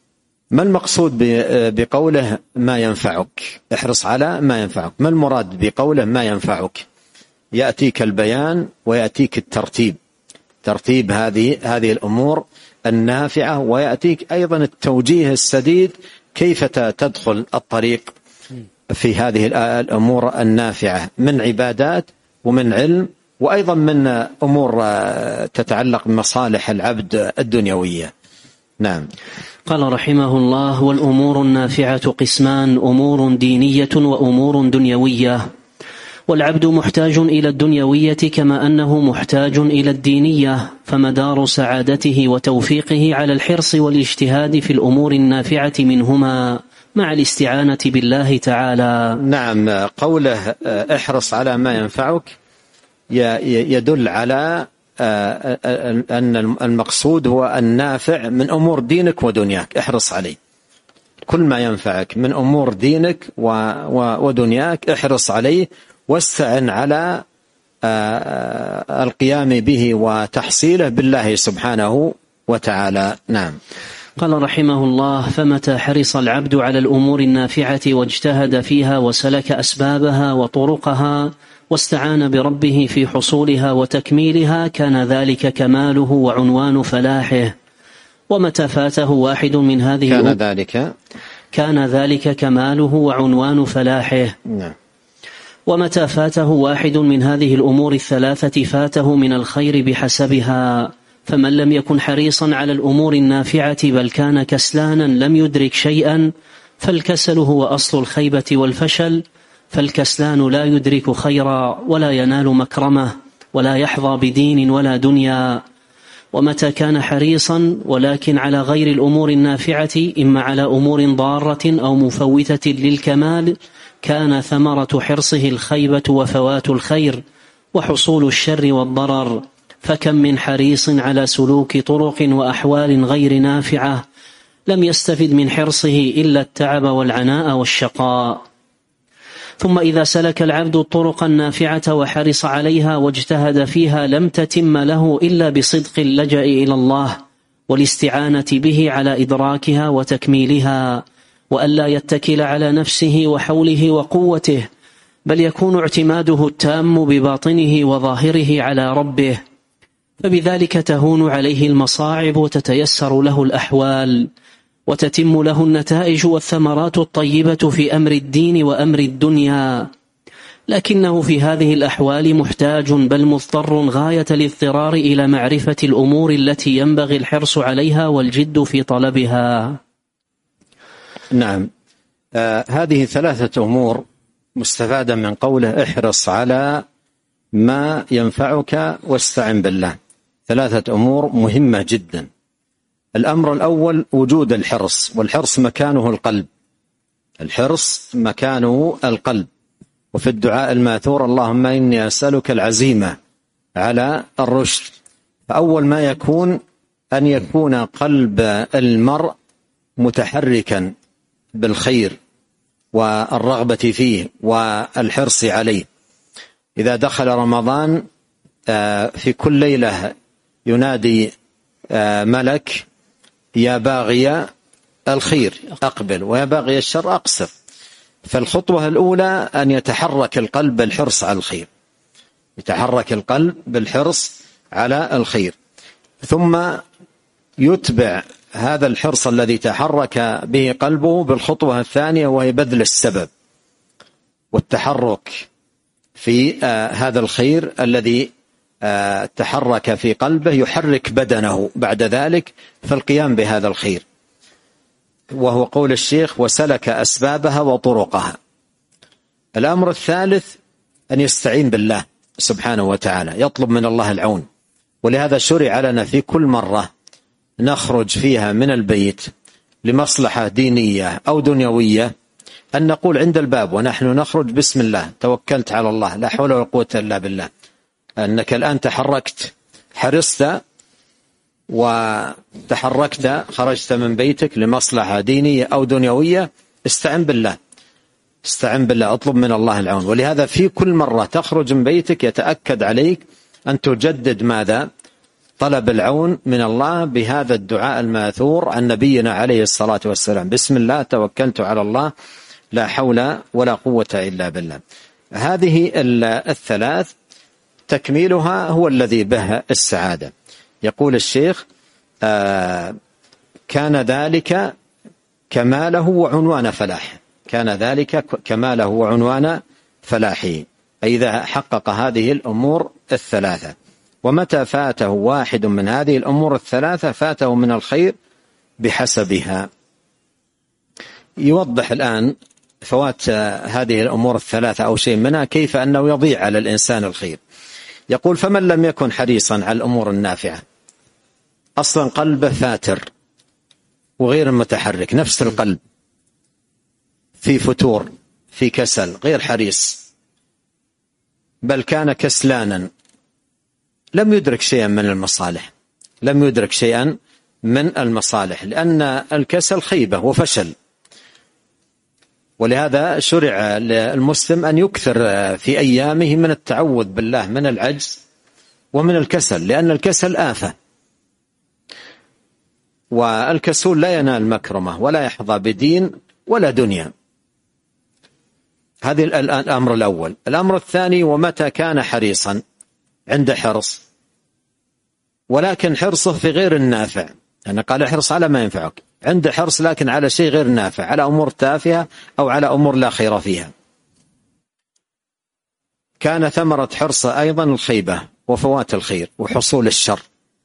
ما المقصود بقوله ما ينفعك؟ احرص على ما ينفعك. ما المراد بقوله ما ينفعك؟ يأتيك البيان ويأتيك الترتيب، ترتيب هذه الأمور النافعة، ويأتيك أيضا التوجيه السديد كيف تدخل الطريق في هذه الأمور النافعة من عبادات ومن علم، وأيضا من أمور تتعلق بمصالح العبد الدنيوية. نعم. قال رحمه الله: والأمور النافعة قسمان: أمور دينية وأمور دنيوية. والعبد محتاج إلى الدنيوية كما أنه محتاج إلى الدينية، فمدار سعادته وتوفيقه على الحرص والاجتهاد في الأمور النافعة منهما مع الاستعانة بالله تعالى. نعم. قوله احرص على ما ينفعك يدل على أن المقصود هو النافع من أمور دينك ودنياك، احرص عليه. كل ما ينفعك من أمور دينك ودنياك احرص عليه، واستعن على القيام به وتحصيله بالله سبحانه وتعالى. نعم. قال رحمه الله: فمتى حرص العبد على الأمور النافعة واجتهد فيها وسلك أسبابها وطرقها واستعان بربه في حصولها وتكميلها كان ذلك كماله وعنوان فلاحه. ومتى فاته واحد من هذه كان ذلك كماله وعنوان فلاحه. نعم. ومتى فاته واحد من هذه الأمور الثلاثة فاته من الخير بحسبها. فمن لم يكن حريصا على الأمور النافعة بل كان كسلانا لم يدرك شيئا، فالكسل هو أصل الخيبة والفشل، فالكسلان لا يدرك خيرا ولا ينال مكرمة ولا يحظى بدين ولا دنيا. ومتى كان حريصا ولكن على غير الأمور النافعة، إما على أمور ضارة أو مفوتة للكمال، كان ثمرة حرصه الخيبة وفوات الخير وحصول الشر والضرر. فكم من حريص على سلوك طرق وأحوال غير نافعة لم يستفد من حرصه إلا التعب والعناء والشقاء. ثم إذا سلك العبد الطرق النافعة وحرص عليها واجتهد فيها لم تتم له إلا بصدق اللجأ إلى الله والاستعانة به على إدراكها وتكميلها، وألا يتكل على نفسه وحوله وقوته، بل يكون اعتماده التام بباطنه وظاهره على ربه، فبذلك تهون عليه المصاعب وتتيسر له الأحوال وتتم له النتائج والثمرات الطيبة في أمر الدين وأمر الدنيا. لكنه في هذه الأحوال محتاج بل مضطر غاية الاضطرار إلى معرفة الأمور التي ينبغي الحرص عليها والجد في طلبها. نعم. هذه ثلاثة أمور مستفادة من قوله احرص على ما ينفعك واستعن بالله. ثلاثة أمور مهمة جدا. الأمر الأول وجود الحرص، والحرص مكانه القلب. الحرص مكانه القلب. وفي الدعاء الماثور اللهم إني أسألك العزيمة على الرشد. فأول ما يكون أن يكون قلب المرء متحركا بالخير والرغبة فيه والحرص عليه. إذا دخل رمضان في كل ليلة ينادي ملك يا باغي الخير أقبل ويا باغي الشر أقصر. فالخطوة الأولى أن يتحرك القلب بالحرص على الخير، يتحرك القلب بالحرص على الخير، ثم يتبع هذا الحرص الذي تحرك به قلبه بالخطوة الثانية، وهي بذل السبب والتحرك في هذا الخير الذي تحرك في قلبه، يحرك بدنه بعد ذلك فالقيام بهذا الخير، وهو قول الشيخ وسلك أسبابها وطرقها. الأمر الثالث أن يستعين بالله سبحانه وتعالى، يطلب من الله العون. ولهذا شرع لنا في كل مرة نخرج فيها من البيت لمصلحة دينية أو دنيوية أن نقول عند الباب ونحن نخرج بسم الله توكلت على الله لا حول ولا قوة إلا بالله. أنك الآن تحركت، حرصت وتحركت، خرجت من بيتك لمصلحة دينية أو دنيوية، استعن بالله، استعن بالله، اطلب من الله العون. ولهذا في كل مرة تخرج من بيتك يتأكد عليك أن تجدد ماذا؟ طلب العون من الله بهذا الدعاء الماثور عن نبينا عليه الصلاة والسلام: بسم الله توكلت على الله لا حول ولا قوة إلا بالله. هذه الثلاث تكميلها هو الذي به السعادة. يقول الشيخ: كان ذلك كماله وعنوان فلاحه. كان ذلك كماله وعنوان فلاحه، أي إذا حقق هذه الأمور الثلاثة. ومتى فاته واحد من هذه الأمور الثلاثة فاته من الخير بحسبها. يوضح الآن فوات هذه الأمور الثلاثة أو شيء منها كيف أنه يضيع على الإنسان الخير. يقول: فمن لم يكن حريصا على الأمور النافعة، أصلا قلبه فاتر وغير متحرك، نفس القلب في فتور، في كسل، غير حريص، بل كان كسلانا، لم يدرك شيئا من المصالح، لم يدرك شيئا من المصالح، لأن الكسل خيبة وفشل. ولهذا شرع للمسلم أن يكثر في أيامه من التعوذ بالله من العجز ومن الكسل، لأن الكسل آفة، والكسول لا ينال مكرمة ولا يحظى بدين ولا دنيا. هذا الأمر الأول. الأمر الثاني: ومتى كان حريصا، عنده حرص، ولكن حرصه في غير النافع. أنا قال احرص على ما ينفعك، عنده حرص لكن على شيء غير نافع، على أمور تافهة أو على أمور لا خير فيها، كان ثمرة حرصه أيضا الخيبة وفوات الخير وحصول الشر.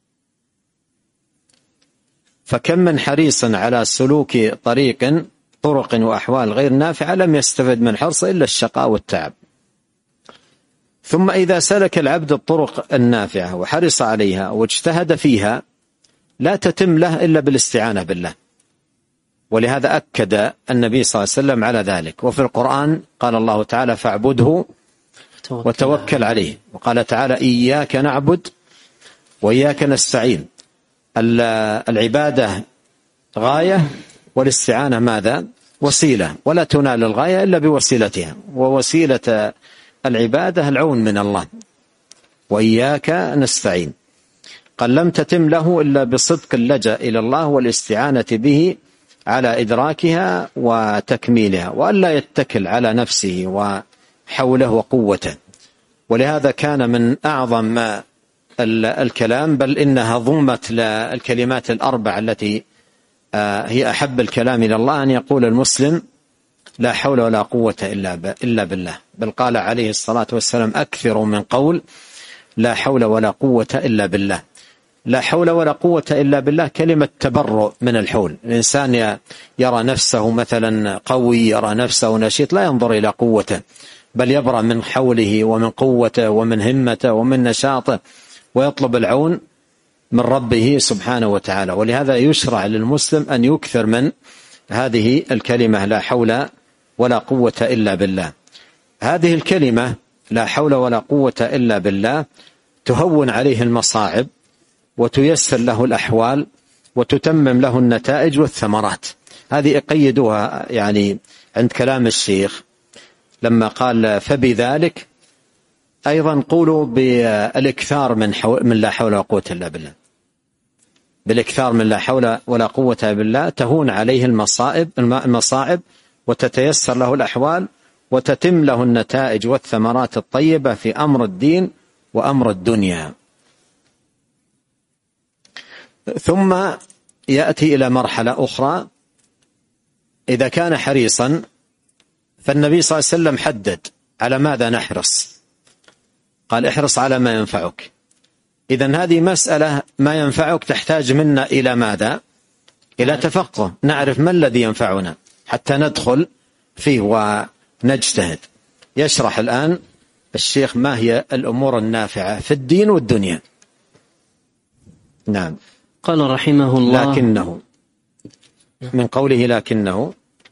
فكم من حريص على سلوك طرق وأحوال غير نافعة لم يستفد من حرصه إلا الشقاء والتعب. ثم إذا سلك العبد الطرق النافعة وحرص عليها واجتهد فيها لا تتم له إلا بالاستعانة بالله. ولهذا أكد النبي صلى الله عليه وسلم على ذلك. وفي القرآن قال الله تعالى: فاعبده وتوكل عليه. وقال تعالى: إياك نعبد وإياك نستعين. العبادة غاية والاستعانة ماذا؟ وسيلة، ولا تنال الغاية إلا بوسيلتها، ووسيلة العبادة العون من الله. وإياك نستعين قال: لم تتم له إلا بصدق اللجأ إلى الله والاستعانة به على إدراكها وتكميلها، وألا يتكل على نفسه وحوله وقوته. ولهذا كان من أعظم ما الكلام، بل إنها ضمت للكلمات الأربع التي هي أحب الكلام إلى الله، أن يقول المسلم: لا حول ولا قوة إلا بالله. بل قال عليه الصلاة والسلام: أكثروا من قول لا حول ولا قوة إلا بالله. لا حول ولا قوة إلا بالله كلمة تبرؤ من الحول. الإنسان يرى نفسه مثلا قوي، يرى نفسه نشيط، لا ينظر إلى قوته، بل يبرأ من حوله ومن قوته ومن همته ومن نشاطه، ويطلب العون من ربه سبحانه وتعالى. ولهذا يشرع للمسلم أن يكثر من هذه الكلمة: لا حول ولا قوة إلا بالله. هذه الكلمة لا حول ولا قوة إلا بالله تهون عليه المصاعب، وتيسر له الأحوال، وتتمم له النتائج والثمرات. هذه قيدوها يعني عند كلام الشيخ لما قال: فبذلك أيضا قولوا بالإكثار من لا حول ولا قوة إلا بالله. بالإكثار من لا حول ولا قوة إلا بالله تهون عليه المصاعب، وتتيسر له الأحوال، وتتم له النتائج والثمرات الطيبة في أمر الدين وأمر الدنيا. ثم يأتي إلى مرحلة أخرى. إذا كان حريصا، فالنبي صلى الله عليه وسلم حدد على ماذا نحرص، قال: احرص على ما ينفعك. إذن هذه مسألة ما ينفعك تحتاج منا إلى ماذا؟ إلى تفقه، نعرف ما الذي ينفعنا حتى ندخل فيه ونجتهد. يشرح الآن الشيخ ما هي الأمور النافعة في الدين والدنيا. نعم. قال رحمه الله: لكنه، من قوله لكنه،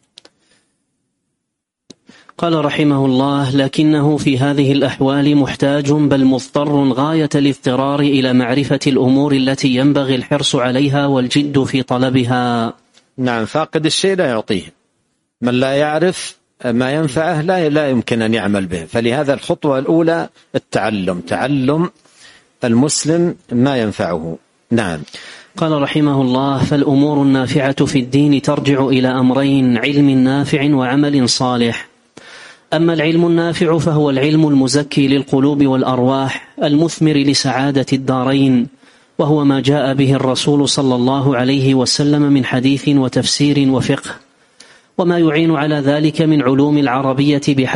قال رحمه الله: لكنه في هذه الأحوال محتاج بل مضطر غاية الاضطرار إلى معرفة الأمور التي ينبغي الحرص عليها والجد في طلبها. نعم. فاقد الشيء لا يعطيه. من لا يعرف ما ينفعه لا يمكن أن يعمل به. فلهذا الخطوة الأولى التعلم، تعلم المسلم ما ينفعه. نعم. قال رحمه الله: فالأمور النافعة في الدين ترجع إلى أمرين: علم نافع وعمل صالح. أما العلم النافع فهو العلم المزكي للقلوب والأرواح المثمر لسعادة الدارين، وهو ما جاء به الرسول صلى الله عليه وسلم من حديث وتفسير وفقه، وما يعين على ذلك من علوم العربية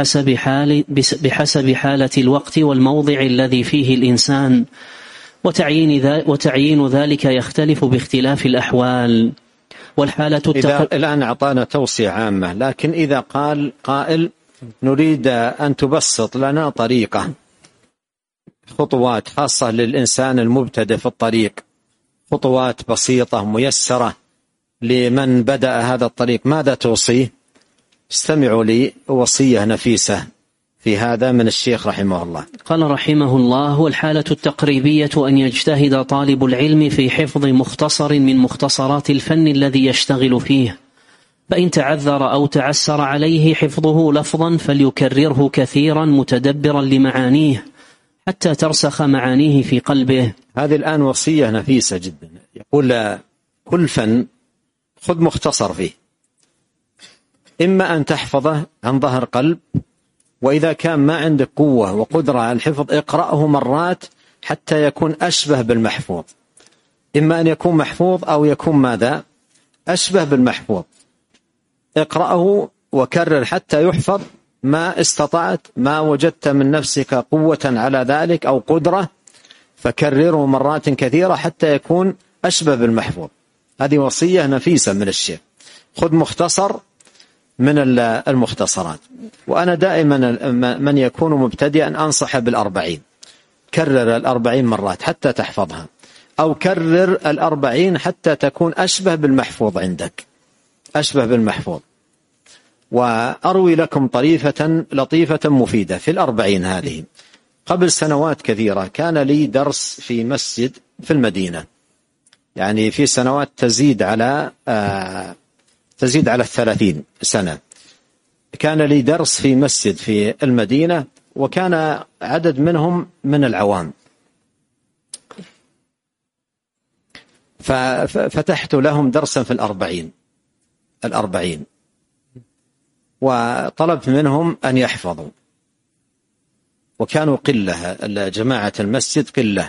بحسب حالة الوقت والموضع الذي فيه الإنسان، وتعيين ذلك يختلف باختلاف الأحوال والحالة. الآن أعطانا توصية عامة، لكن إذا قال قائل نريد أن تبسط لنا طريقة، خطوات خاصة للإنسان المبتدئ في الطريق، خطوات بسيطة ميسرة لمن بدأ هذا الطريق، ماذا توصيه؟ استمعوا لي وصية نفيسة في هذا من الشيخ رحمه الله. قال رحمه الله: والحالة التقريبية أن يجتهد طالب العلم في حفظ مختصر من مختصرات الفن الذي يشتغل فيه، فإن تعذر أو تعسر عليه حفظه لفظا فليكرره كثيرا متدبرا لمعانيه حتى ترسخ معانيه في قلبه. هذه الآن وصية نفيسة جدا. يقول كل فن خذ مختصر فيه، إما أن تحفظه عن ظهر قلب، وإذا كان ما عندك قوة وقدرة على الحفظ اقرأه مرات حتى يكون أشبه بالمحفوظ. إما أن يكون محفوظ أو يكون ماذا؟ أشبه بالمحفوظ. اقرأه وكرر حتى يحفظ ما استطعت، ما وجدت من نفسك قوة على ذلك أو قدرة فكرره مرات كثيرة حتى يكون أشبه بالمحفوظ. هذه وصية نفيسة من الشيخ. خذ مختصر من المختصرات. وأنا دائما من يكون مبتدئا أنصح بالأربعين، كرر الأربعين مرات حتى تحفظها، أو كرر الأربعين حتى تكون أشبه بالمحفوظ عندك، أشبه بالمحفوظ. وأروي لكم طريفة لطيفة مفيدة في الأربعين هذه. قبل سنوات كثيرة كان لي درس في مسجد في المدينة، يعني في سنوات تزيد على 30 سنة. كان لي درس في مسجد في المدينة، وكان عدد منهم من العوام، ففتحت لهم درسا في الأربعين وطلبت منهم أن يحفظوا، وكانوا قلة، جماعة المسجد قلة.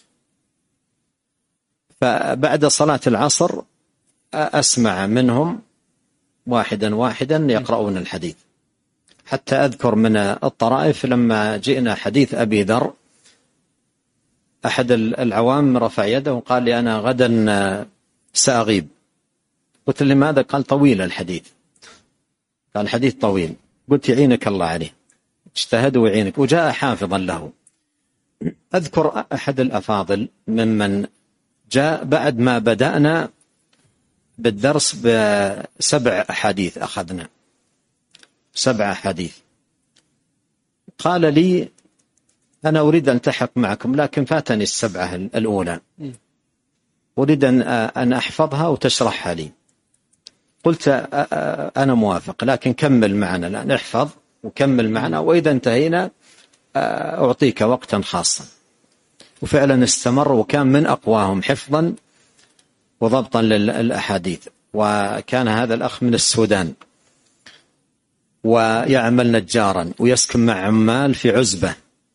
فبعد صلاة العصر أسمع منهم واحدا يقرؤون الحديث، حتى أذكر من الطرائف لما جئنا حديث أبي ذر، أحد العوام رفع يده وقال لي: أنا غدا سأغيب. قلت: لماذا؟ قال: طويل الحديث. قال: الحديث طويل. قلت: يعينك الله عليه، اجتهد ويعينك. وجاء حافظا له. أذكر أحد الأفاضل ممن جاء بعد ما بدأنا بالدرس ب7 أحاديث، أخذنا 7 أحاديث. قال لي: أنا أريد أن ألتحق معكم، لكن فاتني 7 الأولى، أريد أن أحفظها وتشرحها لي. قلت: أنا موافق، لكن كمل معنا الآن، احفظ وكمل معنا، وإذا انتهينا أعطيك وقتا خاصا. وفعلا استمر، وكان من أقواهم حفظا وضبطا للأحاديث. وكان هذا الأخ من السودان، ويعمل نجارا ويسكن مع عمال في عزبة.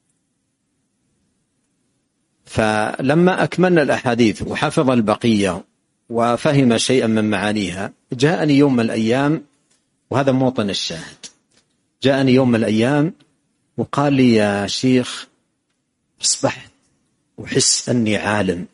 فلما أكملنا الأحاديث وحفظ البقية وفهم شيئا من معانيها، جاءني يوم من الأيام، وهذا موطن الشاهد، جاءني يوم من الأيام وقال لي: يا شيخ، أصبحت أحس أني عالم.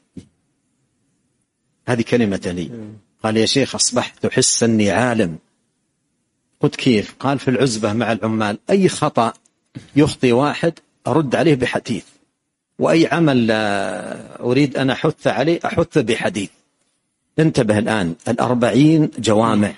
هذه كلمة لي. قال: يا شيخ، أصبحت أحس أني عالم. قلت: كيف؟ قال: في العزبة مع العمال أي خطأ يخطي واحد أرد عليه بحديث، وأي عمل أريد أن أحث عليه أحث بحديث. انتبه الآن، 40 جوامع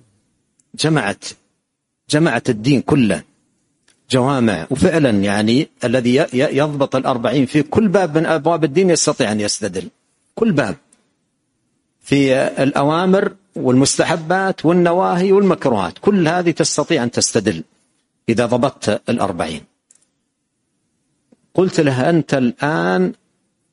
جمعت الدين كله، جوامع. وفعلا يعني الذي يضبط 40 في كل باب من أبواب الدين يستطيع أن يستدل، كل باب، في الأوامر والمستحبات والنواهي والمكروهات، كل هذه تستطيع أن تستدل إذا ضبطت 40. قلت له: أنت الآن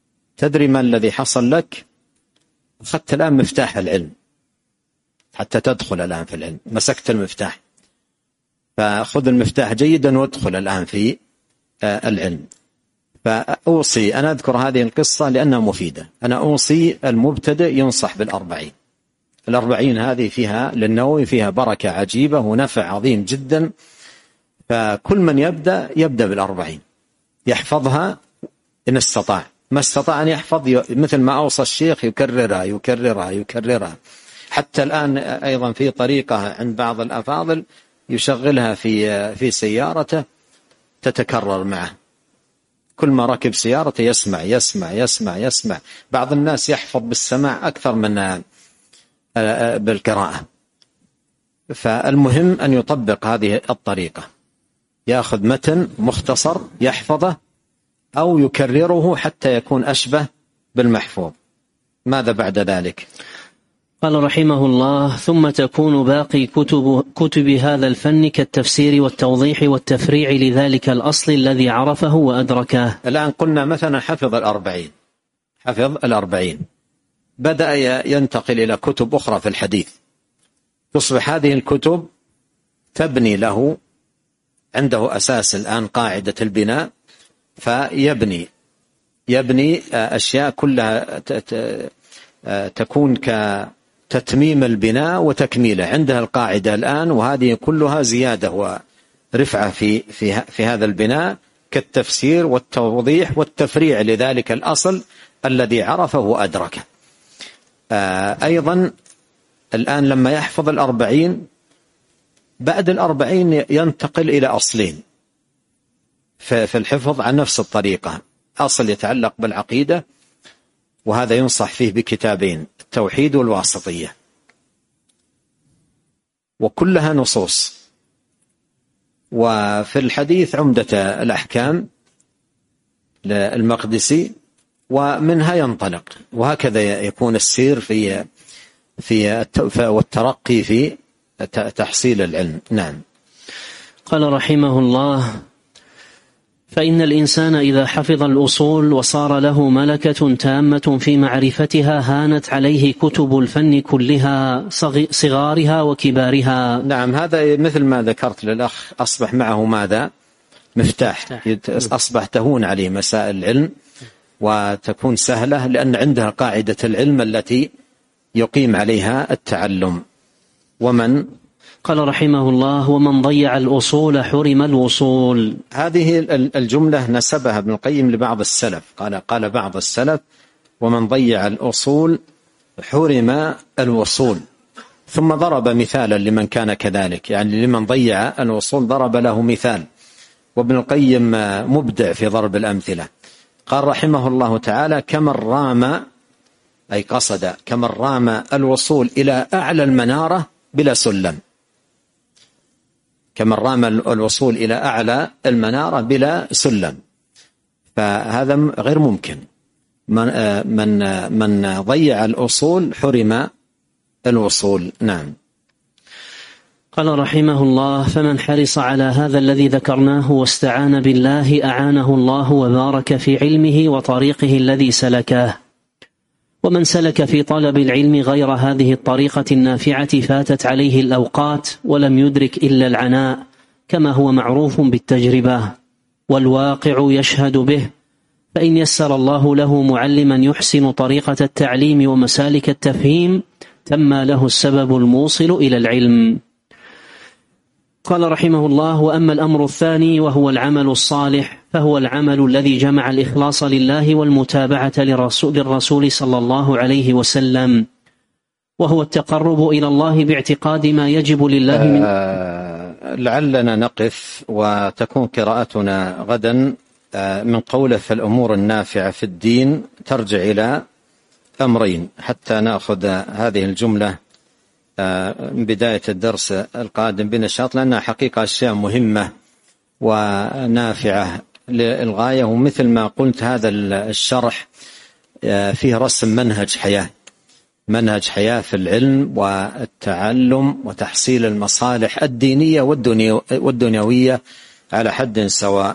تدري ما الذي حصل لك؟ أخذت الآن مفتاح العلم حتى تدخل الآن في العلم، مسكت المفتاح، فخذ المفتاح جيدا وادخل الآن في العلم. فأوصي، أنا أذكر هذه القصة لأنها مفيدة، أنا أوصي المبتدئ ينصح ال40 هذه فيها للنووي فيها بركة عجيبة ونفع عظيم جدا. فكل من يبدأ بال40 يحفظها إن استطاع، ما استطاع أن يحفظ مثل ما أوصى الشيخ يكررها. حتى الآن أيضا في طريقة عند بعض الأفاضل يشغلها في سيارته تتكرر معه، كل ما ركب سيارته يسمع. بعض الناس يحفظ بالسماع أكثر من بالقراءة. فالمهم أن يطبق هذه الطريقة، يأخذ متن مختصر يحفظه أو يكرره حتى يكون أشبه بالمحفوظ. ماذا بعد ذلك؟ قال رحمه الله: ثم تكون باقي كتب هذا الفن كالتفسير والتوضيح والتفريع لذلك الأصل الذي عرفه وأدركه. الآن قلنا مثلا حفظ ال40 بدأ ينتقل إلى كتب أخرى في الحديث، تصبح هذه الكتب تبني له عنده أساس الآن قاعدة البناء، فيبني أشياء كلها تكون كتتميم البناء وتكميله، عندها القاعدة الآن، وهذه كلها زيادة ورفعة في هذا البناء كالتفسير والتوضيح والتفريع لذلك الأصل الذي عرفه وأدركه. أيضا الآن لما يحفظ ال40 بعد ال40 ينتقل إلى أصلين في الحفظ عن نفس الطريقة، أصل يتعلق بالعقيدة، وهذا ينصح فيه بكتابين: التوحيد والواسطية، وكلها نصوص. وفي الحديث عمدة الأحكام للمقدسي، ومنها ينطلق، وهكذا يكون السير في والترقي في تحصيل العلم. نعم. قال رحمه الله: فإن الإنسان إذا حفظ الأصول وصار له ملكة تامة في معرفتها هانت عليه كتب الفن كلها صغارها وكبارها. نعم، هذا مثل ما ذكرت للأخ، أصبح معه ماذا؟ مفتاح، أصبح تهون عليه مسائل العلم وتكون سهلة، لأن عندها قاعدة العلم التي يقيم عليها التعلم. ومن قال رحمه الله: ومن ضيع الأصول حرم الوصول. هذه الجملة نسبها ابن القيم لبعض السلف، قال بعض السلف: ومن ضيع الأصول حرم الوصول. ثم ضرب مثالا لمن كان كذلك، يعني لمن ضيع الوصول ضرب له مثال، وابن القيم مبدع في ضرب الأمثلة. قال رحمه الله تعالى: كمن رام، أي قصد، كمن رام الوصول إلى أعلى المنارة بلا سلم، كمن رام الوصول إلى أعلى المنارة بلا سلم، فهذا غير ممكن. من ضيع الأصول حرم الوصول. نعم. قال رحمه الله: فمن حرص على هذا الذي ذكرناه واستعان بالله أعانه الله وبارك في علمه وطريقه الذي سلكه. ومن سلك في طلب العلم غير هذه الطريقة النافعة فاتت عليه الأوقات ولم يدرك إلا العناء، كما هو معروف بالتجربة والواقع يشهد به. فإن يسر الله له معلما يحسن طريقة التعليم ومسالك التفهيم تم له السبب الموصل إلى العلم. قال رحمه الله: وأما الأمر الثاني وهو العمل الصالح فهو العمل الذي جمع الإخلاص لله والمتابعة للرسول صلى الله عليه وسلم، وهو التقرب إلى الله باعتقاد ما يجب لله من لعلنا نقف وتكون قراءتنا غدا من قوله: فالأمور النافعة في الدين ترجع إلى أمرين، حتى نأخذ هذه الجملة من بداية الدرس القادم بنشاط، لأنها حقيقة أشياء مهمة ونافعة للغاية. ومثل ما قلت هذا الشرح فيه رسم منهج حياة في العلم والتعلم وتحصيل المصالح الدينية والدنيوية على حد سواء.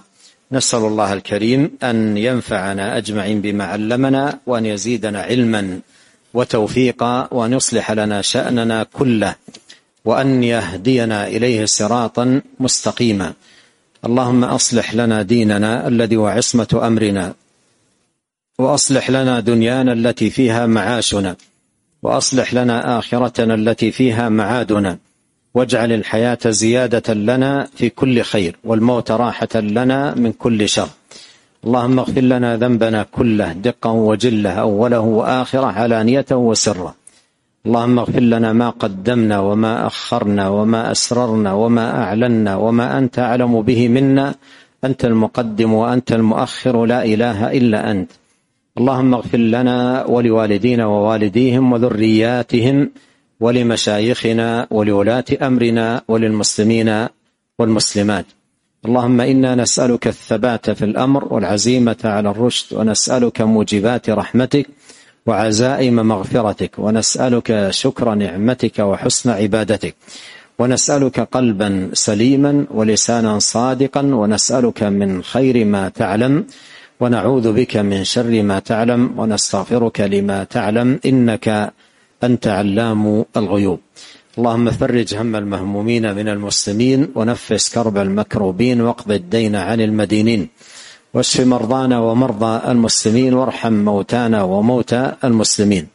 نسأل الله الكريم أن ينفعنا أجمعين بما علمنا، وأن يزيدنا علما وتوفيقا، وأن يصلح لنا شأننا كله، وأن يهدينا إليه صراطا مستقيما. اللهم أصلح لنا ديننا الذي هو عصمة أمرنا، وأصلح لنا دنيانا التي فيها معاشنا، وأصلح لنا آخرتنا التي فيها معادنا، واجعل الحياة زيادة لنا في كل خير، والموت راحة لنا من كل شر. اللهم اغفر لنا ذنبنا كله دقه وجله، أوله وآخره، علانيته وسره. اللهم اغفر لنا ما قدمنا وما أخرنا وما أسررنا وما أعلنا وما أنت أعلم به منا، أنت المقدم وأنت المؤخر، لا إله إلا أنت. اللهم اغفر لنا ولوالدينا ووالديهم وذرياتهم ولمشايخنا ولولاة أمرنا وللمسلمين والمسلمات. اللهم إنا نسألك الثبات في الأمر والعزيمة على الرشد، ونسألك موجبات رحمتك وعزائم مغفرتك، ونسألك شكر نعمتك وحسن عبادتك، ونسألك قلبا سليما ولسانا صادقا، ونسألك من خير ما تعلم، ونعوذ بك من شر ما تعلم، ونستغفرك لما تعلم، إنك أنت علام الغيوب. اللهم فرج هم المهمومين من المسلمين، ونفس كرب المكروبين، واقض الدين عن المدينين، واشف مرضانا ومرضى المسلمين، وارحم موتانا وموتى المسلمين.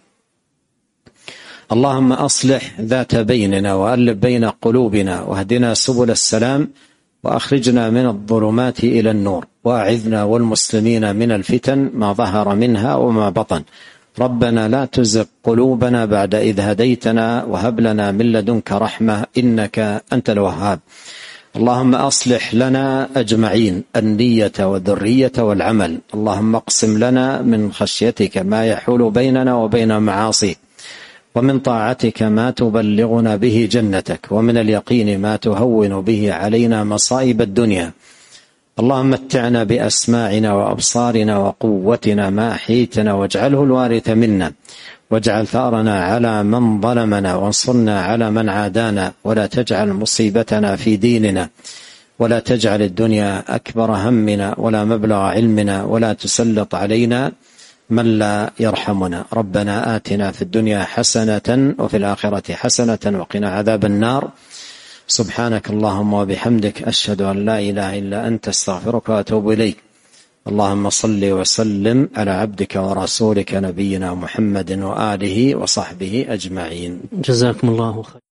اللهم أصلح ذات بيننا، وألف بين قلوبنا، واهدنا سبل السلام، وأخرجنا من الظلمات إلى النور، وأعذنا والمسلمين من الفتن ما ظهر منها وما بطن. ربنا لا تزغ قلوبنا بعد إذ هديتنا، وهب لنا من لدنك رحمة، إنك أنت الوهاب. اللهم أصلح لنا أجمعين النية والذرية والعمل. اللهم اقسم لنا من خشيتك ما يحول بيننا وبين معاصيك، ومن طاعتك ما تبلغنا به جنتك، ومن اليقين ما تهون به علينا مصائب الدنيا. اللهم متعنا بأسماعنا وأبصارنا وقوتنا ما أحييتنا، واجعله الوارث منا، واجعل ثأرنا على من ظلمنا، وانصرنا على من عادانا، ولا تجعل مصيبتنا في ديننا، ولا تجعل الدنيا أكبر همنا ولا مبلغ علمنا، ولا تسلط علينا من لا يرحمنا. ربنا آتنا في الدنيا حسنة وفي الآخرة حسنة وقنا عذاب النار. سبحانك اللهم وبحمدك، أشهد أن لا إله إلا أنت، استغفرك وأتوب إليك. اللهم صل وسلم على عبدك ورسولك نبينا محمد وآله وصحبه أجمعين. جزاكم الله خير.